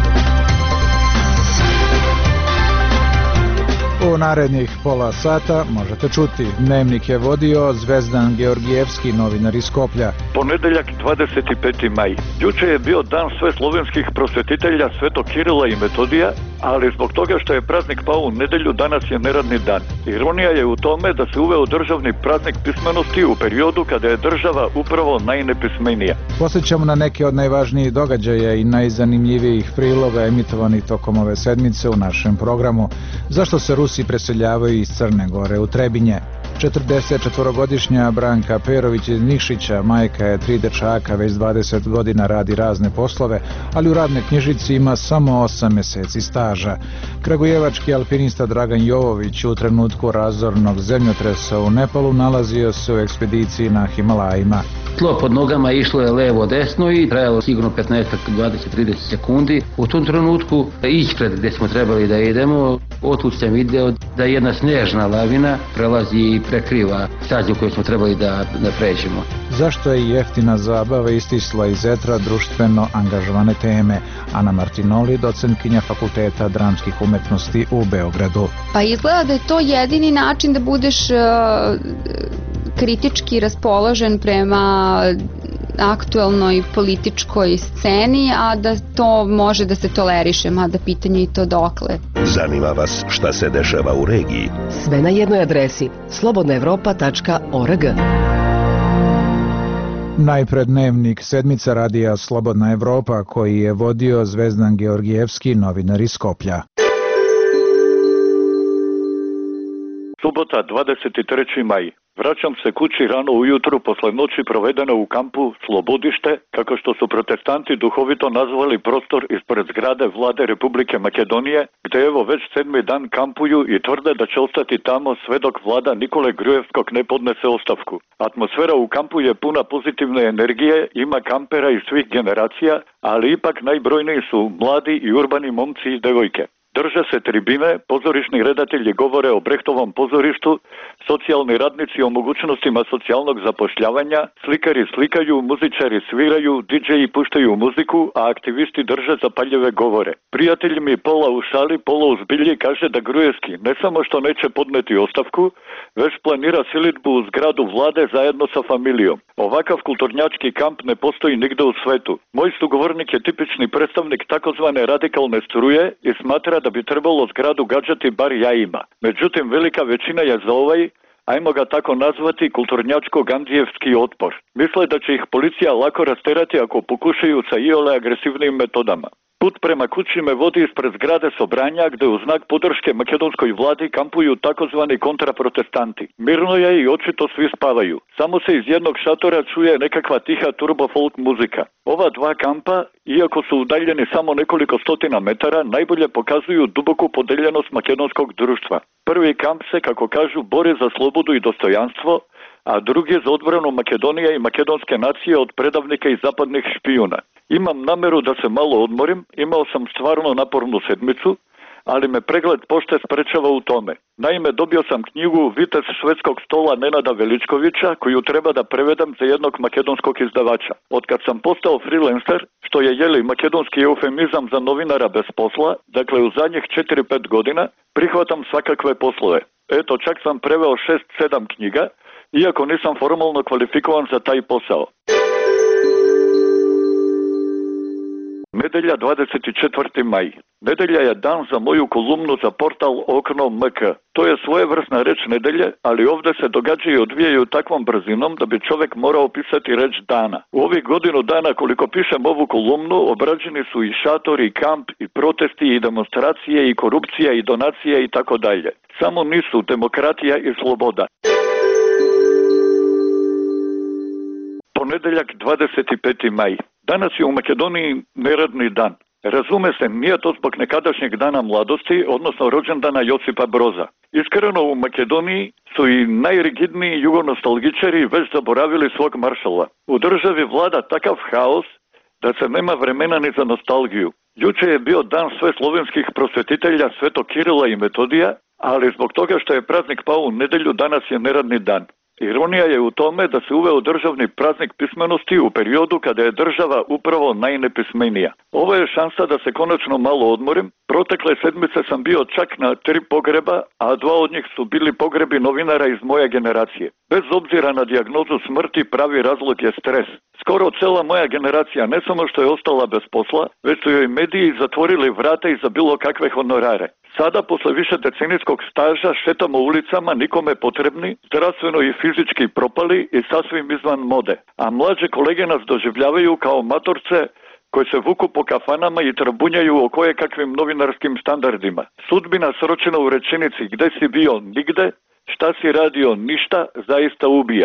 U narednih pola sata možete čuti. Dnevnik je vodio Zvezdan Georgijevski, novinar iz Skoplja. Ponedeljak dvadeset peti maj. Juče je bio dan sve slovenskih prosvetitelja Svetog Kirila i Metodija, ali zbog toga što je praznik pao u nedelju, danas je neradni dan. Ironija je u tome da se uveo državni praznik pismenosti u periodu kada je država upravo najnepismenija. Posjećamo na neke od najvažnijih događaja i najzanimljivijih priloga emitovanih tokom ove sedmice u našem programu. Zašto se Rusi preseljavaju iz Crne Gore u Trebinje? četrdesetčetvorogodišnja Branka Perović iz Nikšića, majka je tri dečaka, već dvadeset godina radi razne poslove, ali u radnoj knjižici ima samo osam meseci staža. Kragujevački alpinista Dragan Jovović u trenutku razornog zemljotresa u Nepalu nalazio se u ekspediciji na Himalajima. Tlo pod nogama išlo je levo desno i trajalo sigurno petnaest, dvadeset, trideset sekundi. U tom trenutku ispred gdje smo trebali da idemo, otud sam video da jedna snežna lavina prelazi i prekriva stazu koju smo trebali da, da pređemo. Zašto je jeftina zabava istisla iz etra društveno angažovane teme? Ana Martinoli, docentkinja Fakulteta dramskih umetnosti u Beogradu. Pa izgleda da je to jedini način da budeš uh, kritički raspoložen prema aktuelnoj političkoj sceni, a da to može da se toleriše, mada pitanje i to dokle. Zanima vas šta se dešava u regiji? Sve na jednoj adresi slobodna evropa tačka org. Najpred dnevnik sedmica radija Slobodna Evropa, koji je vodio Zvezdan Georgijevski, novinar iz Skoplja. Subota dvadeset treći maj. Vraćam se kući rano ujutru posle noći provedene u kampu Slobodište, kako što su protestanti duhovito nazvali prostor ispred zgrade Vlade Republike Makedonije, gde evo već sedmi dan kampuju i tvrde da će ostati tamo sve dok vlada Nikole Grujevskog ne podnese ostavku. Atmosfera u kampu je puna pozitivne energije, ima kampera iz svih generacija, ali ipak najbrojniji su mladi i urbani momci i devojke. Drže se tribine, pozorišni redatelji govore o Brehtovom pozorištu, socijalni radnici o mogućnostima socijalnog zapošljavanja, slikari slikaju, muzičari sviraju, didžeji puštaju muziku, a aktivisti drže zapaljive govore. Prijatelj mi pola u šali, pola u zbilji kaže da Grujevski ne samo što neće podneti ostavku, već planira silitbu u zgradu vlade zajedno sa familijom. Ovakav kulturnjački kamp ne postoji nigde u svetu. Moj sugovornik je tipični predstavnik takozvane radikalne struje i smatra da bi trebalo zgradu gađati bar jajima. Međutim, velika većina je za ovaj, ajmo ga tako nazvati, kulturnjačko-gandijevski otpor. Misle da će ih policija lako rasterati ako pokušaju sa iole agresivnim metodama. Put prema kući me vodi ispred zgrade Sobranja, gde u znak podrške makedonskoj vladi kampuju takozvani kontraprotestanti. Mirno je i očito svi spavaju. Samo se iz jednog šatora čuje nekakva tiha turbo folk muzika. Ova dva kampa, iako su udaljeni samo nekoliko stotina metara, najbolje pokazuju duboku podeljenost makedonskog društva. Prvi kamp se, kako kažu, bori za slobodu i dostojanstvo, a drugi za odbranu Makedonije i makedonske nacije od predavnika i zapadnih špijuna. Imam nameru da se malo odmorim, imao sam stvarno napornu sedmicu, ali me pregled pošte sprečava u tome. Naime, dobio sam knjigu Vitez švedskog stola Nenada Veličkovića, koju treba da prevedem za jednog makedonskog izdavača. Otkad sam postao freelancer, što je jeli makedonski eufemizam za novinara bez posla, dakle u zadnjih četiri pet godina, prihvatam svakakve poslove. Eto, čak sam preveo šest sedam knjiga, iako nisam formalno kvalifikovan za taj posao. Nedelja dvadeset četvrti maj. Nedelja je dan za moju kolumnu za portal Okno M K. To je svojevrsna reč nedelje, ali ovdje se događaju i odvijaju takvom brzinom da bi čovjek morao pisati reč dana. U ovih godinu dana koliko pišem ovu kolumnu, obrađeni su i šatori, i kamp, i protesti, i demonstracije, i korupcija, i donacije i tako dalje. Samo nisu demokratija i sloboda. Ponedeljak dvadeset peti maj. Danas je u Makedoniji neradni dan. Razume se, nije to zbog nekadašnjeg dana mladosti, odnosno rođendana Josipa Broza. Iskreno, u Makedoniji su i najrigidniji jugonostalgičari već zaboravili svog maršala. U državi vlada takav haos da se nema vremena ni za nostalgiju. Juče je bio dan sve slovenskih prosvetitelja Svetog Kirila i Metodija, ali zbog toga što je praznik pao u nedelju, danas je neradni dan. Ironija je u tome da se uveo državni praznik pismenosti u periodu kada je država upravo najnepismenija. Ovo je šansa da se konačno malo odmorim. Protekle sedmice sam bio čak na tri pogreba, a dva od njih su bili pogrebi novinara iz moje generacije. Bez obzira na dijagnozu smrti, pravi razlog je stres. Skoro cela moja generacija ne samo što je ostala bez posla, već su joj mediji zatvorili vrata i za bilo kakve honorare. Sada, posle više decenijskog staža, šetamo ulicama nikome potrebni, zdravstveno i fizički propali i sasvim izvan mode. A mlađe kolege nas doživljavaju kao matorce koji se vuku po kafanama i trabunjaju o kojekakvim novinarskim standardima. Sudbina sročena u rečenici gde si bio nigde, šta si radio ništa, zaista ubija.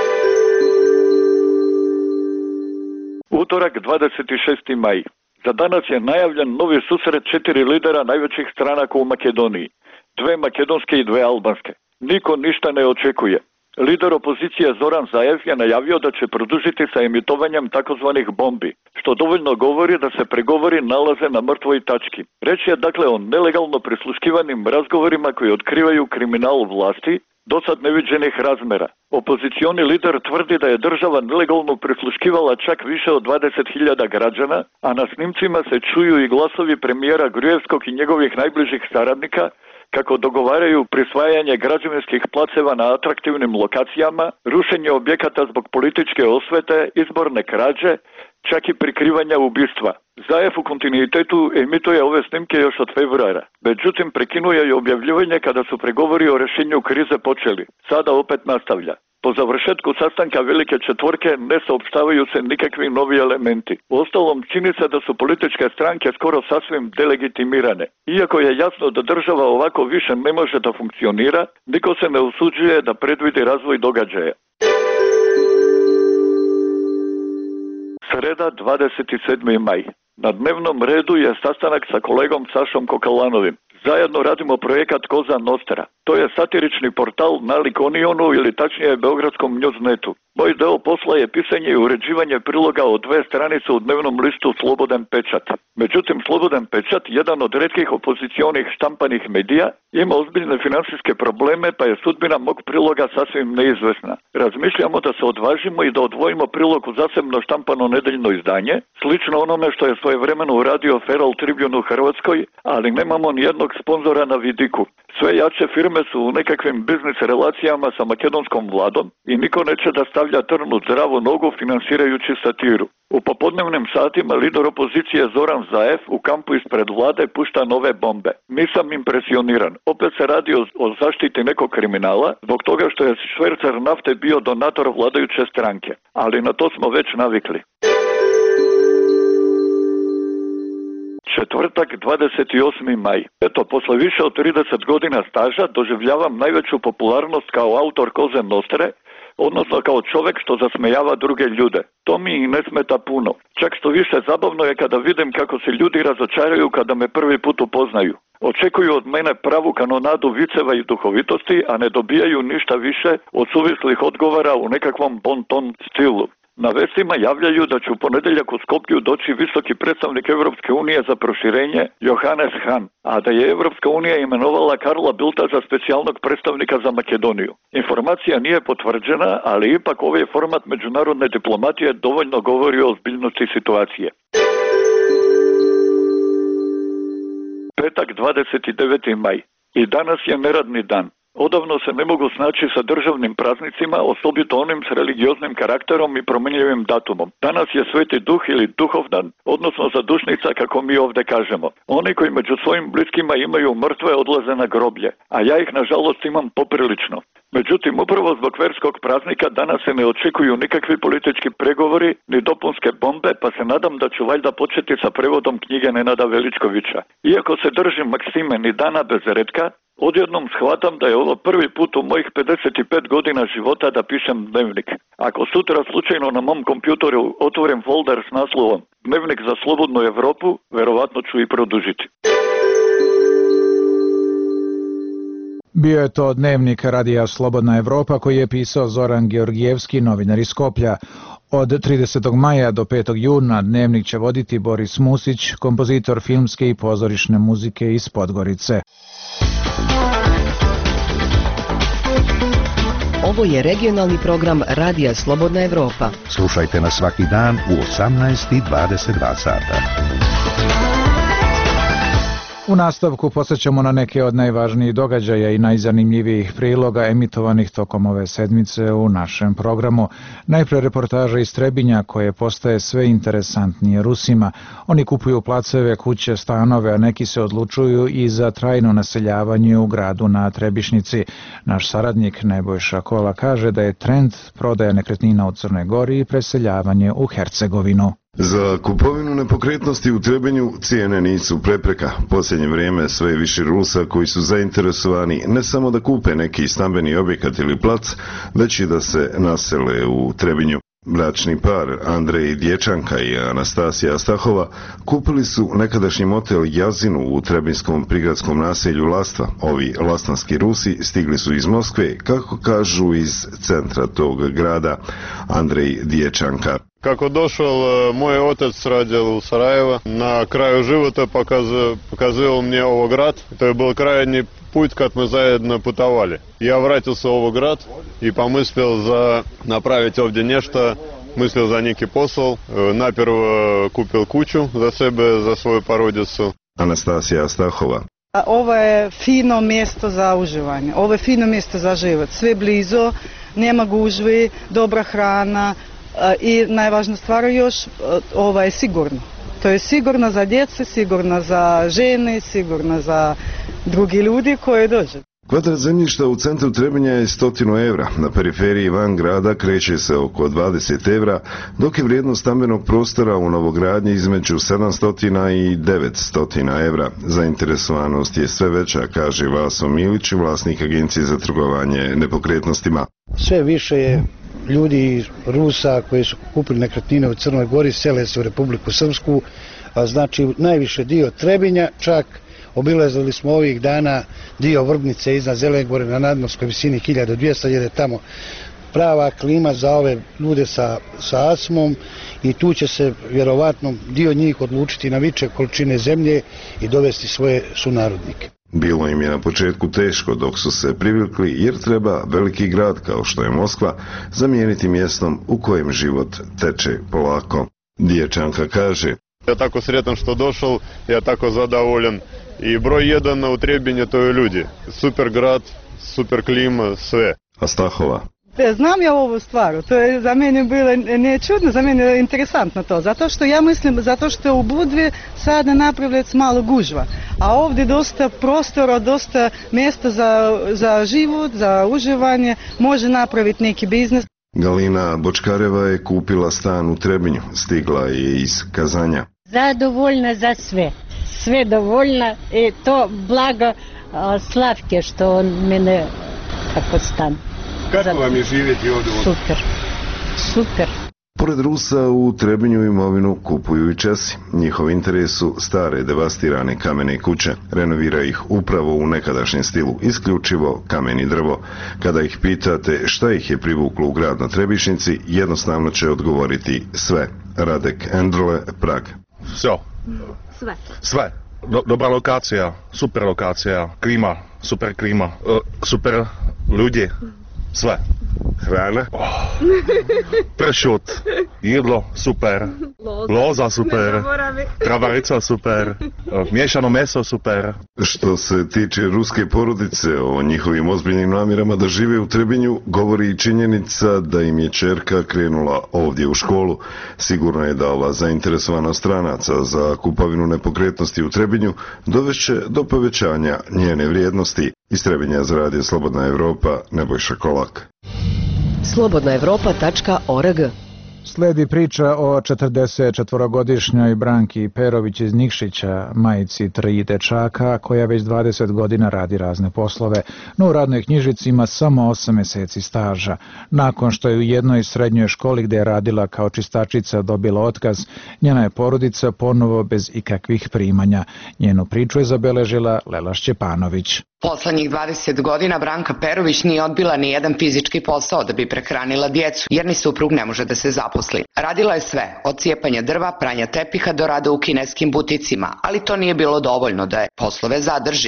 Utorak, dvadeset šesti maj. Za danas je najavljen novi susret četiri lidera najvećih stranaka u Makedoniji. Dve makedonske i dve albanske. Niko ništa ne očekuje. Lider opozicije Zoran Zaev je najavio da će produžiti sa emitovanjem takozvanih bombi, što dovoljno govori da se pregovori nalaze na mrtvoj tački. Reč je dakle o nelegalno prisluškivanim razgovorima koji otkrivaju kriminal vlasti, dosad neviđenih razmera. Opozicioni lider tvrdi da je država nelegalno prisluškivala čak više od dvadeset hiljada građana, a na snimcima se čuju i glasovi premijera Grujevskog i njegovih najbližih saradnika, kako dogovaraju prisvajanje građevinskih placeva na atraktivnim lokacijama, rušenje objekata zbog političke osvete, izborne krađe, čak i prikrivanja ubistva. Zaev u kontinuitetu emituje ove snimke još od februara. Međutim, prekinuje i objavljivanje kada su pregovori o rešenju krize počeli. Sada opet nastavlja. Po završetku sastanka Velike četvorke ne saopštavaju se nikakvi novi elementi. Uostalom, čini se da su političke stranke skoro sasvim delegitimirane. Iako je jasno da država ovako više ne može da funkcionira, niko se ne usuđuje da predvidi razvoj događaja. Sreda, dvadeset sedmi maj. Na dnevnom redu je sastanak sa kolegom Sašom Kokalanovim. Zajedno radimo projekat Koza Nostra. To je satirični portal nalik Onionu ili tačnije Beogradskom Newsnetu. Moj deo posla je pisanje i uređivanje priloga od dve stranice u dnevnom listu Slobodan pečat. Međutim, Slobodan pečat, jedan od retkih opozicionih štampanih medija, ima ozbiljne finansijske probleme, pa je sudbina mog priloga sasvim neizvesna. Razmišljamo da se odvažimo i da odvojimo prilog u zasebno štampano nedeljno izdanje, slično onome što je svojevremeno uradio Feral Tribune u Hrvatskoj, ali nemamo ni jednog sponzora na vidiku. Sve jače firme su u nekakvim biznis relacijama sa makedonskom vladom i niko neće da stavlja trn u zdravu nogu finansirajući satiru. U popodnevnim satima lider opozicije Zoran Zaev u kampu ispred vlade pušta nove bombe. Nisam impresioniran. Opet se radi o, o zaštiti nekog kriminala, zbog toga što je švercer nafte bio donator vladajuće stranke. Ali na to smo već navikli. Četvrtak, dvadeset osmi maj. Eto, posle više od trideset godina staža doživljavam najveću popularnost kao autor Koze Nostre, odnosno kao čovek što zasmejava druge ljude. To mi i ne smeta puno. Čak što više zabavno je kada vidim kako se ljudi razočaraju kada me prvi put upoznaju. Očekuju od mene pravu kanonadu viceva i duhovitosti, a ne dobijaju ništa više od suvislih odgovora u nekakvom bon-ton stilu. Na vestima javljaju da će u ponedeljak u Skoplju doći visoki predstavnik Evropske unije za proširenje Johannes Hahn, a da je Evropska unija imenovala Karla Bildta za specijalnog predstavnika za Makedoniju. Informacija nije potvrđena, ali ipak ovaj format međunarodne diplomatije dovoljno govori o ozbiljnosti situacije. Petak, dvadeset deveti maj. I danas je neradni dan. Odavno se ne mogu snaći sa državnim praznicima, osobito onim s religioznim karakterom i promenljivim datumom. Danas je Sveti Duh ili Duhovdan, odnosno zadušnica kako mi ovde kažemo. Oni koji među svojim bliskima imaju mrtve odlaze na groblje, a ja ih nažalost imam poprilično. Međutim, upravo zbog verskog praznika danas se ne očekuju nikakvi politički pregovori ni dopunske bombe, pa se nadam da ću valjda početi sa prevodom knjige Nenada Veličkovića. Iako se držim maksime ni dana bez retka, odjednom shvatam da je ovo prvi put u mojih pedeset pet godina života da pišem dnevnik. Ako sutra slučajno na mom kompjutoru otvorim folder s naslovom Dnevnik za slobodnu Evropu, verovatno ću i produžiti. Bio je to dnevnik radija Slobodna Evropa koji je pisao Zoran Georgijevski, novinar iz Skoplja. Od tridesetog maja do petog juna dnevnik će voditi Boris Musić, kompozitor filmske i pozorišne muzike iz Podgorice. Ovo je regionalni program Radija Slobodna Evropa. Slušajte nas svaki dan u osamnaest i dvadeset dva sata. U nastavku posjećamo na neke od najvažnijih događaja i najzanimljivijih priloga emitovanih tokom ove sedmice u našem programu. Najpre reportaža iz Trebinja koje postaje sve interesantnije Rusima. Oni kupuju placeve, kuće, stanove, a neki se odlučuju i za trajno naseljavanje u gradu na Trebišnici. Naš saradnik Nebojša Kola kaže da je trend prodaja nekretnina u Crnoj Gori i preseljavanje u Hercegovinu. Za kupovinu nepokretnosti u Trebinju cijene nisu prepreka. Posljednje vrijeme sve je više Rusa koji su zainteresovani ne samo da kupe neki stambeni objekat ili plac, već i da se nasele u Trebinju. Bračni par Andrej Dječanka i Anastasija Astahova kupili su nekadašnji motel Jazinu u trebinskom prigradskom naselju Lastva. Ovi lastanski Rusi stigli su iz Moskve, kako kažu iz centra tog grada. Andrej Dječanka. Kako došao moj otac radil u Sarajevo, na kraju života pokazivao мне ovo grad. To je bio krajnji put kad smo zajedno putovali. Ja vratился u ovo grad i pomislil za napraviti ovdje nešto, mislil za neki posao. Naprvo kupil kuću za sebe, za svoju porodicu. Anastasija Astahova. Ovo je fino mjesto za uživanje, ovo je fino mjesto za život. Sve blizu, nema gužvi, dobra hrana. I najvažnija stvar još, ovo je sigurno. To je sigurno za djece, sigurno za žene, sigurno za drugi ljudi koji dođe. Kvadrat zemljišta u centru Trebinja je stotinu evra, na periferiji van grada kreće se oko dvadeset evra, dok je vrijednost stambenog prostora u novogradnji između sedamsto i devetsto evra. Zainteresovanost je sve veća, kaže Vaso Milić, vlasnik agencije za trgovanje nepokretnostima. Sve više je ljudi Rusa koji su kupili nekretnine u Crnoj Gori, sele se u Republiku Srpsku, a znači najviše dio Trebinja, čak obilazili smo ovih dana dio Vrbnice iznad Zelene Gore na nadmorskoj visini hiljadu dvjesto, jer je tamo prava klima za ove ljude sa, sa astmom i tu će se vjerovatno dio njih odlučiti na veće količine zemlje i dovesti svoje sunarodnike. Bilo im je na početku teško dok su se privikli, jer treba veliki grad kao što je Moskva zamijeniti mjestom u kojem život teče polako. Dječanka kaže: Ja tako sretan što došao, ja tako zadovoljan. I broj jedan u Trebinju to je ljudi. Super grad, super klima, sve. Astahova. Znam ja ovu stvar, to je za mene bilo ne čudno, za mene je interesantno to, zato što ja mislim, zato što u Budvi sada napravili malo gužva, a ovdje dosta prostora, dosta mjesta za, za život, za uživanje, može napraviti neki biznis. Galina Bočkareva je kupila stan u Trebinju, stigla je iz Kazanja. Zadovoljna za sve, sve dovoljna i to blago Slavke što on mene kako stan. Kako vam je živjeti ovdje? Super, super. Pored Rusa u Trebinju imovinu kupuju i Česi. Njihov interes su stare devastirane kamene kuće. Renovira ih upravo u nekadašnjem stilu, isključivo kamen i drvo. Kada ih pitate šta ih je privuklo u grad na Trebišnici, jednostavno će odgovoriti sve. Radek Endrle, Prag. Sve. Sve. Sve. Do, dobra lokacija, super lokacija, klima, super klima, uh, super ljudi. Sve. Hrana. Oh. Pršut. Jedlo super. Loza, Loza super. Travarica super. Miješano meso super. Što se tiče ruske porodice, o njihovim ozbiljnim namjerama da žive u Trebinju govori i činjenica da im je ćerka krenula ovdje u školu. Sigurno je da ova zainteresovanost stranaca za kupovinu nepokretnosti u Trebinju dovešće do povećanja njene vrijednosti. Iz Trebinja za Radio Slobodna Evropa, Nebojša Kolak. slobodna evropa tačka org. Sledi priča o četrdesetčetvorogodišnjoj Branki Perović iz Nikšića, majici tri dečaka, koja već dvadeset godina radi razne poslove, no u radnoj knjižici ima samo osam mjeseci staža. Nakon što je u jednoj srednjoj školi gdje je radila kao čistačica dobila otkaz, njena je porodica ponovo bez ikakvih primanja. Njenu priču je zabeležila Lela Šćepanović. Poslednjih dvadeset godina Branka Perović nije odbila ni jedan fizički posao da bi prehranila djecu, jer ni suprug ne može da se zaposli. Radila je sve, od cijepanja drva, pranja tepiha do rada u kineskim buticima, ali to nije bilo dovoljno da je poslove zadrži.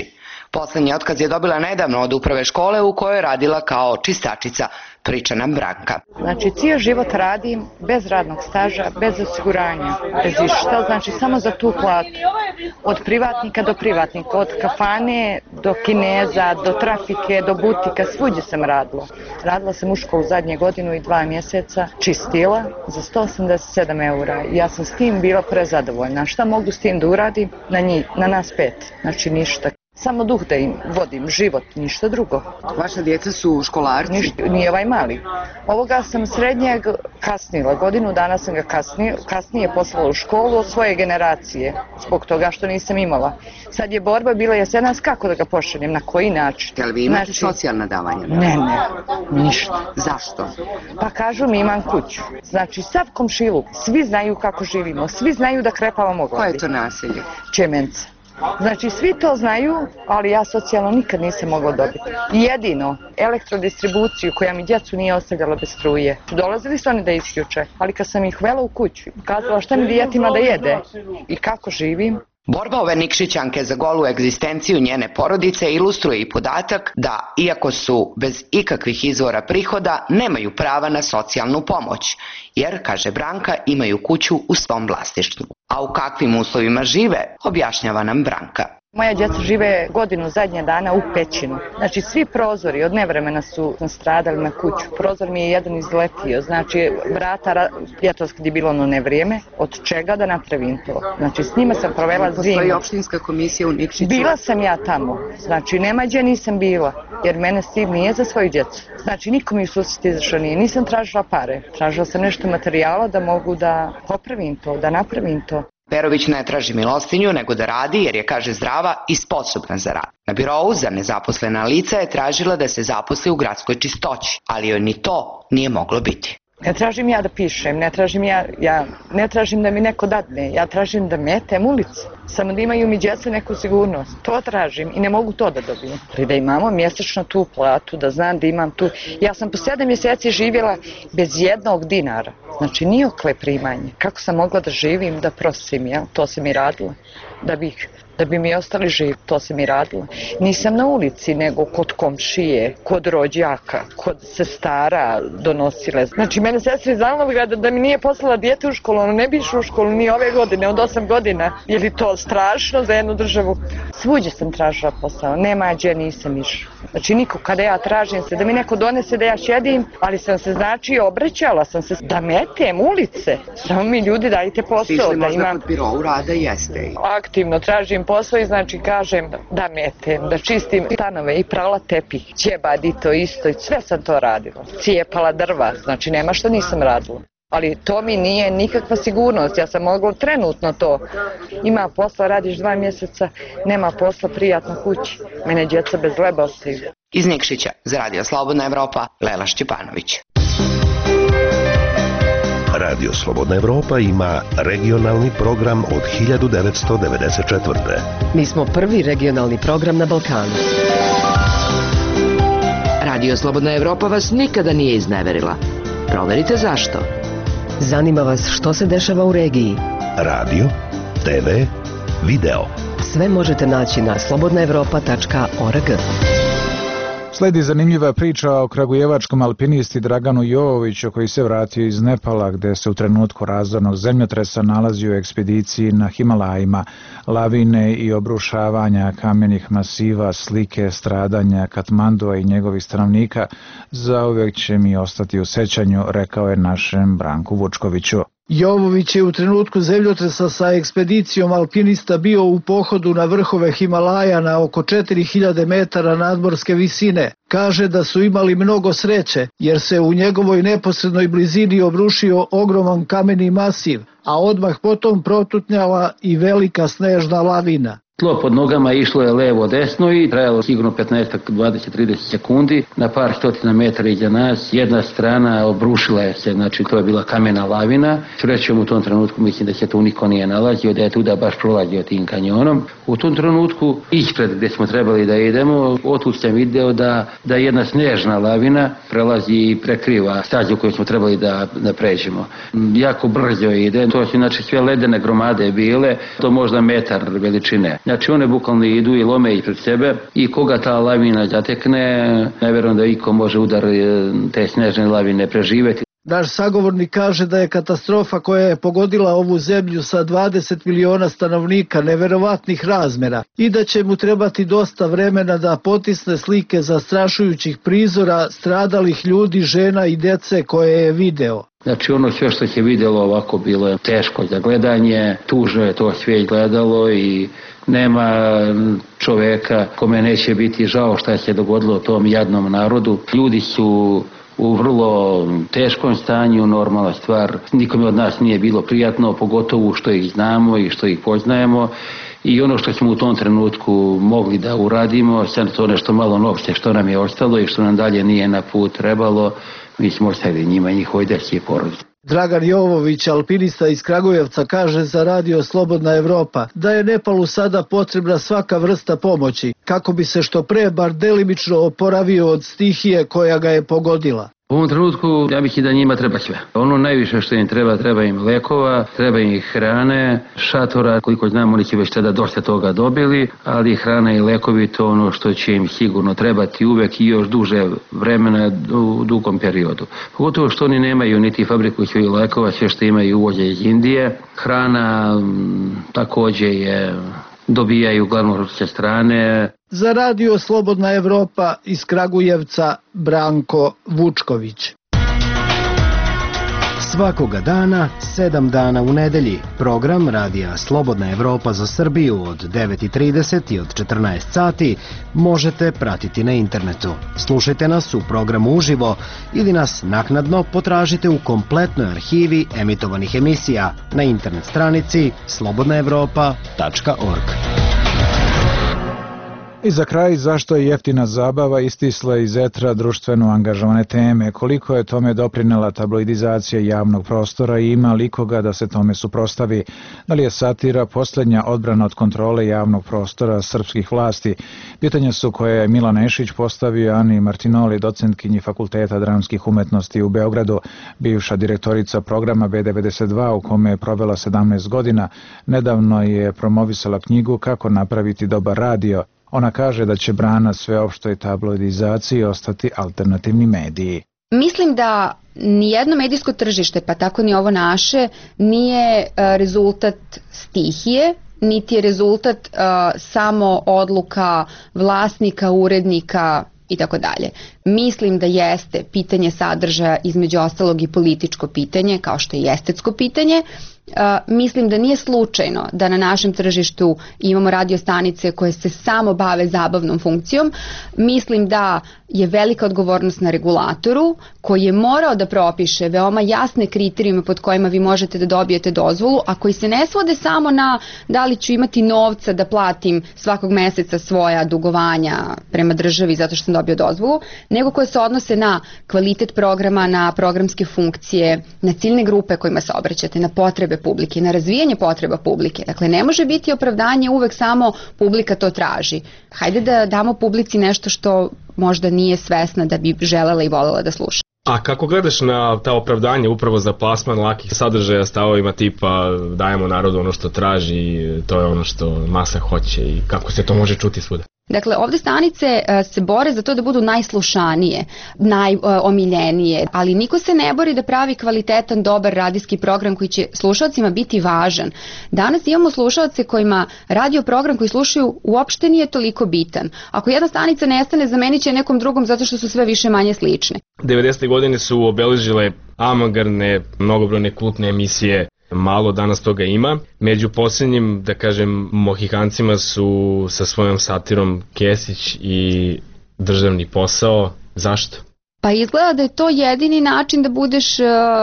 Poslednji otkaz je dobila nedavno od uprave škole u kojoj je radila kao čistačica, priča nam Branka. Znači, cijel život radim bez radnog staža, bez osiguranja, bez išta, znači samo za tu platu. Od privatnika do privatnika, od kafane do kineza, do trafike, do butika, svuđe sam radila. Radila sam u školu zadnje godinu i dva mjeseca, čistila za sto osamdeset sedam eura. Ja sam s tim bila prezadovoljna. Šta mogu s tim da uradim? Na njih, na nas pet, znači ništa. Samo duh da im vodim, život, ništa drugo. Vaša djeca su školarci? Ništa, nije ovaj mali. Ovoga sam srednjeg kasnila, godinu dana sam ga kasnije, kasnije poslala u školu od svoje generacije, zbog toga što nisam imala. Sad je borba bila jesenas kako da ga pošaljem, na koji način. Jel vi imate znači, socijalna davanja? Ne, ne, ništa. Zašto? Pa kažu mi imam kuću. Znači, sav komšiluk, svi znaju kako živimo, svi znaju da krepavamo glavi. Koje je to naselje? Čemenca. Znači, svi to znaju, ali ja socijalno nikad nisam mogla dobiti. Jedino, elektrodistribuciju koja mi djecu nije ostavljala bez struje. Dolazili su oni da isključe, ali kad sam ih vela u kuću, kazala šta mi djetima da jede i kako živim. Borba ove Nikšićanke za golu egzistenciju njene porodice ilustruje i podatak da, iako su bez ikakvih izvora prihoda, nemaju prava na socijalnu pomoć, jer, kaže Branka, imaju kuću u svom vlasništvu. A u kakvim uslovima žive, objašnjava nam Branka. Moja djeca žive godinu zadnje dana u pećinu. Znači, svi prozori od nevremena su nastradali na kuću. Prozor mi je jedan izletio. Znači, vrata, ljetos kad je bilo ono nevrijeme, od čega da napravim to? Znači, s njima sam provela zimu. Postoji opštinska komisija u Nikšiću? Bila sam ja tamo. Znači, nema gdje nisam bila, jer mene Steve nije za svoju djecu. Znači, niko mi u susret izašao nije. Nisam tražila pare. Tražila sam nešto materijala da mogu da popravim to, da napravim to. Perović ne traži milostinju, nego da radi jer je, kaže, zdrava i sposobna za rad. Na birovu za nezaposlena lica je tražila da se zaposli u gradskoj čistoći, ali joj ni to nije moglo biti. Ne tražim ja da pišem, ne tražim ja, ja ne tražim da mi neko dadne, ja tražim da metem ulicu, samo da imaju mi djeca neku sigurnost. To tražim i ne mogu to da dobijem. Ali da imamo mjesečno tu platu, da znam da imam tu. Ja sam po sedam mjeseci živjela bez jednog dinara, znači nijokle primanje. Kako sam mogla da živim, da prosim, ja, to se mi radilo, da bih... da bi mi ostali živi, to se mi radilo. Nisam na ulici, nego kod komšije, kod rođaka, kod sestara donosile. Znači, mene sestra iz Alnovgrada da mi nije poslala dijete u školu, ono ne bi išlo u školu ni ove godine, od osam godina. Je li to strašno za jednu državu? Svuđe sam tražila posao, nema gdje nisam išla. Znači, niko, kada ja tražim se da mi neko donese da ja šedim, ali sam se, znači, obraćala sam se da metem ulice. Samo mi ljudi dajte posao. Stišli da možda imam... kod birovu rada jeste. Aktivno tražim posao i znači kažem da metem, da čistim stanove i prala tepih, ćebad i to isto i sve sam to radila. Cijepala drva, znači nema što nisam radila. Ali to mi nije nikakva sigurnost, ja sam mogla trenutno to. Ima posla, radiš dva mjeseca, nema posla, prijatno kući. Mene djeca bez leba ostaju. Iz Nikšića za Radio Slobodna Evropa, Lela Šćepanović. Radio Slobodna Evropa ima regionalni program od hiljadu devetsto devedeset četvrte. Mi smo prvi regionalni program na Balkanu. Radio Slobodna Evropa vas nikada nije izneverila. Proverite zašto. Zanima vas što se dešava u regiji. Radio, te ve, video. Sve možete naći na slobodna evropa tačka org. Sledi zanimljiva priča o kragujevačkom alpinisti Draganu Jovoviću koji se vratio iz Nepala gde se u trenutku razornog zemljotresa nalazi u ekspediciji na Himalajima. Lavine i obrušavanja kamenih masiva, slike stradanja Katmandua i njegovih stanovnika zauvek će mi ostati u sećanju, rekao je našem Branku Vučkoviću. Jovović je u trenutku zemljotresa sa ekspedicijom alpinista bio u pohodu na vrhove Himalaja na oko četiri hiljade metara nadmorske visine. Kaže da su imali mnogo sreće jer se u njegovoj neposrednoj blizini obrušio ogroman kameni masiv, a odmah potom protutnjala i velika snežna lavina. Tlo pod nogama išlo je levo desno i trajalo sigurno petnaest, dvadeset, trideset sekundi. Na par stotina metara iza nas jedna strana obrušila je se, znači to je bila kamena lavina. Srećom u tom trenutku mislim da se tu niko nije nalazio, da je tu da baš prolazio tim kanjonom. U tom trenutku ispred gdje smo trebali da idemo, otud sam video da, da jedna snežna lavina prelazi i prekriva stazu koju smo trebali da, da pređemo. Jako brzo ide, to su znači sve ledene gromade bile, to možda metar veličine. Znači one bukvalno idu i lome ispred sebe i koga ta lavina zatekne, ne vjerujem da iko može udar te snežne lavine preživjeti. Naš sagovornik kaže da je katastrofa koja je pogodila ovu zemlju sa dvadeset miliona stanovnika neverovatnih razmera i da će mu trebati dosta vremena da potisne slike zastrašujućih prizora stradalih ljudi, žena i dece koje je video. Znači ono sve što se vidjelo ovako bilo je teško za gledanje, tužno je to sve gledalo i nema čoveka kome neće biti žao šta se dogodilo tom jadnom narodu. Ljudi su u vrlo teškom stanju, normalna stvar. Nikome od nas nije bilo prijatno, pogotovo što ih znamo i što ih poznajemo. I ono što smo u tom trenutku mogli da uradimo, sad to nešto malo novce što nam je ostalo i što nam dalje nije na put trebalo, mi smo ostavili njima njihovoj deci i porodici. Dragan Jovović, alpinista iz Kragujevca, kaže za radio Slobodna Evropa da je Nepalu sada potrebna svaka vrsta pomoći kako bi se što pre bar delimično oporavio od stihije koja ga je pogodila. U ovom trenutku ja bih i da njima treba sve. Ono najviše što im treba, treba im lekova, treba im hrane, šatora, koliko znam oni će već tada dosta toga dobili, ali hrana i lekovi to ono što će im sigurno trebati uvek i još duže vremena u dugom periodu. Pogotovo što oni nemaju niti fabriku svojih lekova, sve što imaju uvoze iz Indije. Hrana m, takođe je dobijaju uglavnom ruske strane. Za radio Slobodna Evropa iz Kragujevca Branko Vučković. Svakoga dana, sedam dana u nedelji, program radija Slobodna Evropa za Srbiju od devet i trideset i od četrnaest sati možete pratiti na internetu. Slušajte nas u programu uživo ili nas naknadno potražite u kompletnoj arhivi emitovanih emisija na internet stranici slobodna evropa tačka org. I za kraj, zašto je jeftina zabava istisla iz etra društveno angažovane teme, koliko je tome doprinela tabloidizacija javnog prostora i ima li koga da se tome suprostavi, da li je satira posljednja odbrana od kontrole javnog prostora srpskih vlasti. Pitanja su koje je Milan Ešić postavio Ani Martinoli, docentkinji Fakulteta dramskih umetnosti u Beogradu, bivša direktorica programa B devedeset dva u kome je provela sedamnaest godina, nedavno je promovisala knjigu Kako napraviti dobar radio. Ona kaže da će brana sveopštoj tabloidizaciji ostati alternativni mediji. Mislim da nijedno medijsko tržište, pa tako ni ovo naše, nije rezultat stihije, niti je rezultat uh, samo odluka vlasnika, urednika i tako dalje. Mislim da jeste pitanje sadržaja, između ostalog i političko pitanje, kao što je i estetsko pitanje. Uh, mislim da nije slučajno da na našem tržištu imamo radio stanice koje se samo bave zabavnom funkcijom. Mislim da je velika odgovornost na regulatoru koji je morao da propiše veoma jasne kriterijume pod kojima vi možete da dobijete dozvolu, a koji se ne svode samo na da li ću imati novca da platim svakog meseca svoja dugovanja prema državi zato što sam dobio dozvolu, nego koje se odnose na kvalitet programa, na programske funkcije, na ciljne grupe kojima se obraćate, na potrebe publike, na razvijanje potreba publike. Dakle, ne može biti opravdanje uvek samo publika to traži. Hajde da damo publici nešto što možda nije svesna da bi želela i voljela da sluša. A kako gledaš na ta opravdanje upravo za plasman lakih sadržaja stavovima tipa dajemo narodu ono što traži, to je ono što masa hoće i kako se to može čuti svuda? Dakle, ovde stanice se bore za to da budu najslušanije, najomiljenije, ali niko se ne bori da pravi kvalitetan, dobar radijski program koji će slušalcima biti važan. Danas imamo slušalce kojima radio program koji slušaju uopšte nije toliko bitan. Ako jedna stanica nestane, zamenit će nekom drugom zato što su sve više manje slične. devedesete godine su obeležile avangardne, mnogobrojne kultne emisije. Malo danas toga ima. Među posljednjim, da kažem, mohikancima su sa svojom satirom Kesić i Državni posao. Zašto? Pa izgleda da je to jedini način da budeš uh,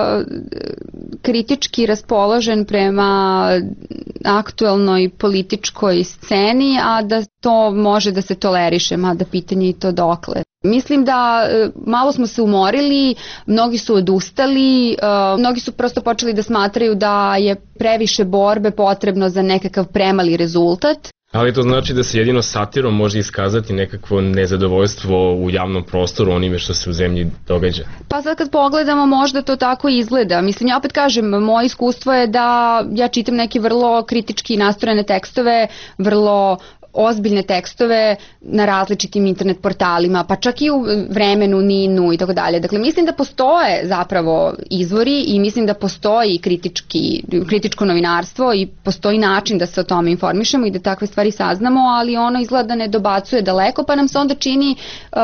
kritički raspoložen prema aktuelnoj političkoj sceni, a da to može da se toleriše, mada pitanje i to dokle. Mislim da malo smo se umorili, mnogi su odustali, mnogi su prosto počeli da smatraju da je previše borbe potrebno za nekakav premali rezultat. Ali to znači da se jedino satirom može iskazati nekakvo nezadovoljstvo u javnom prostoru onime što se u zemlji događa. Pa sad kad pogledamo možda to tako izgleda. Mislim, ja opet kažem, moje iskustvo je da ja čitam neke vrlo kritički nastrojene tekstove, vrlo ozbiljne tekstove na različitim internet portalima, pa čak i u Vremenu, Ninu i tako dalje. Dakle, mislim da postoje zapravo izvori i mislim da postoji kritički, kritičko novinarstvo i postoji način da se o tome informišemo i da takve stvari saznamo, ali ono izgleda ne dobacuje daleko, pa nam se onda čini uh,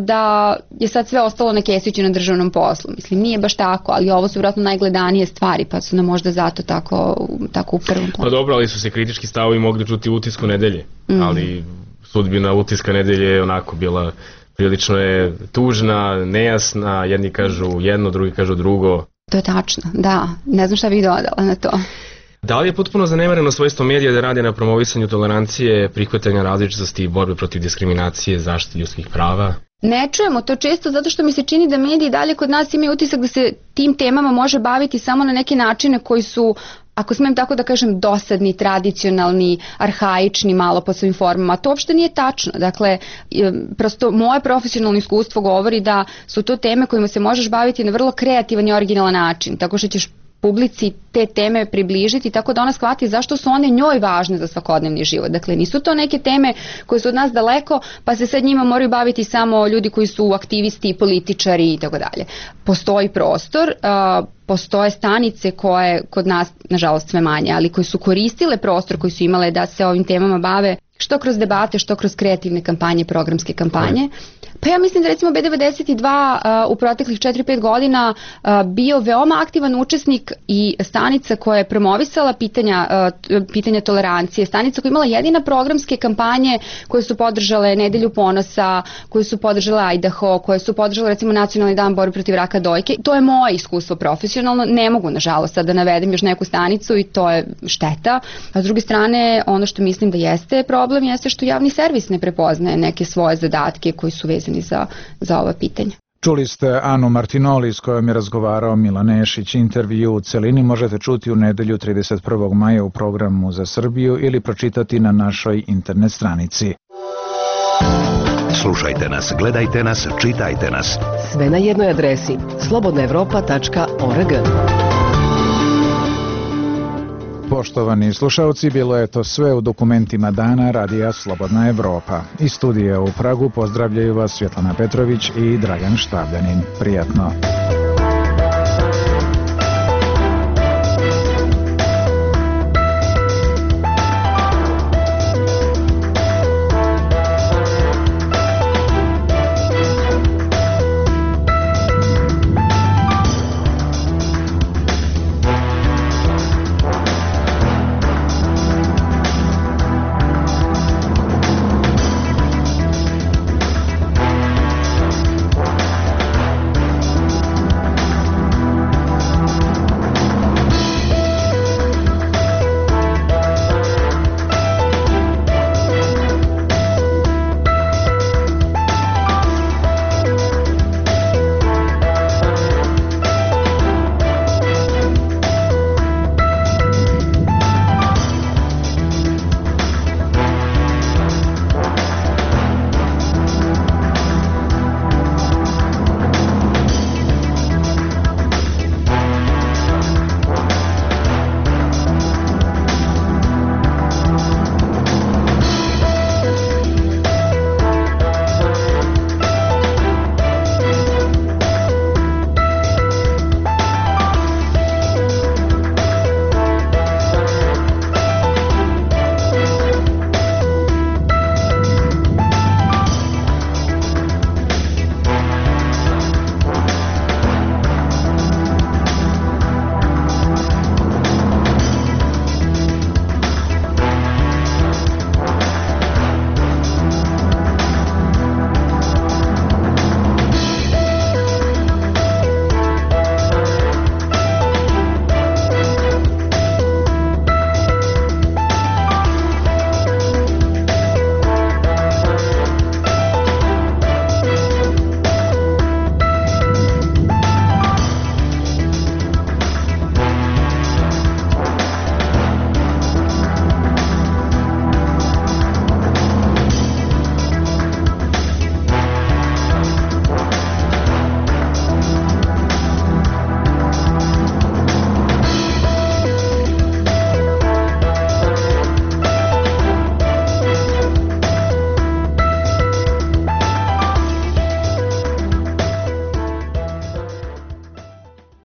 da je sad sve ostalo na kesiću na državnom poslu. Mislim, nije baš tako, ali ovo su vjerojatno najgledanije stvari, pa su nam možda zato tako, tako u prvom planu. Pa dobro, ali su se kritički stavovi mogli čuti u Utisku nedelje. Mm. Ali sudbina Utiska nedelje je onako bila prilično je tužna, nejasna, jedni kažu jedno, drugi kažu drugo. To je tačno, da, ne znam šta bih dodala na to. Da li je potpuno zanemareno svojstvo medija da rade na promovisanju tolerancije, prihvatanja različitosti i borbe protiv diskriminacije, zaštite ljudskih prava? Ne čujemo to često zato što mi se čini da mediji dalje kod nas imaju utisak da se tim temama može baviti samo na neke načine koji su, ako smijem tako da kažem, dosadni, tradicionalni, arhaični malo po svojim formama. To uopšte nije tačno. Dakle, prosto moje profesionalno iskustvo govori da su to teme kojima se možeš baviti na vrlo kreativan i originalan način, tako što ćeš publici te teme približiti tako da ona shvati zašto su one njoj važne za svakodnevni život. Dakle, nisu to neke teme koje su od nas daleko, pa se sad njima moraju baviti samo ljudi koji su aktivisti, političari i tako dalje. Postoji prostor, uh, postoje stanice koje kod nas, nažalost, sve manje, ali koji su koristile prostor koji su imale da se ovim temama bave, što kroz debate, što kroz kreativne kampanje, programske kampanje. Pa ja mislim da recimo B devedeset dva uh, u proteklih četiri pet godina uh, bio veoma aktivan učesnik i stanica koja je promovisala pitanja, uh, pitanja tolerancije, stanica koja je imala jedina programske kampanje koje su podržale Nedelju ponosa, koje su podržale Idaho, koje su podržale recimo Nacionalni dan borbe protiv raka dojke. To je moje iskustvo profesionalno, ne mogu nažalost sad da navedem još neku stanicu i to je šteta. A s druge strane, ono što mislim da jeste problem jeste što javni servis ne prepoznaje neke svoje zadatke koji su vezani za, za ova pitanja. Čuli ste Anu Martinoli s kojom je razgovarao Milan Nešić. Intervju u celini možete čuti u nedelju trideset prvog maja u programu za Srbiju ili pročitati na našoj internet stranici. Slušajte nas, gledajte nas, čitajte nas. Sve na jednoj adresi slobodna evropa tačka org. Poštovani slušalci, bilo je to sve u dokumentima dana Radija Slobodna Evropa. Iz studija u Pragu pozdravljaju vas Svjetlana Petrović i Dragan Štavljanin. Prijatno.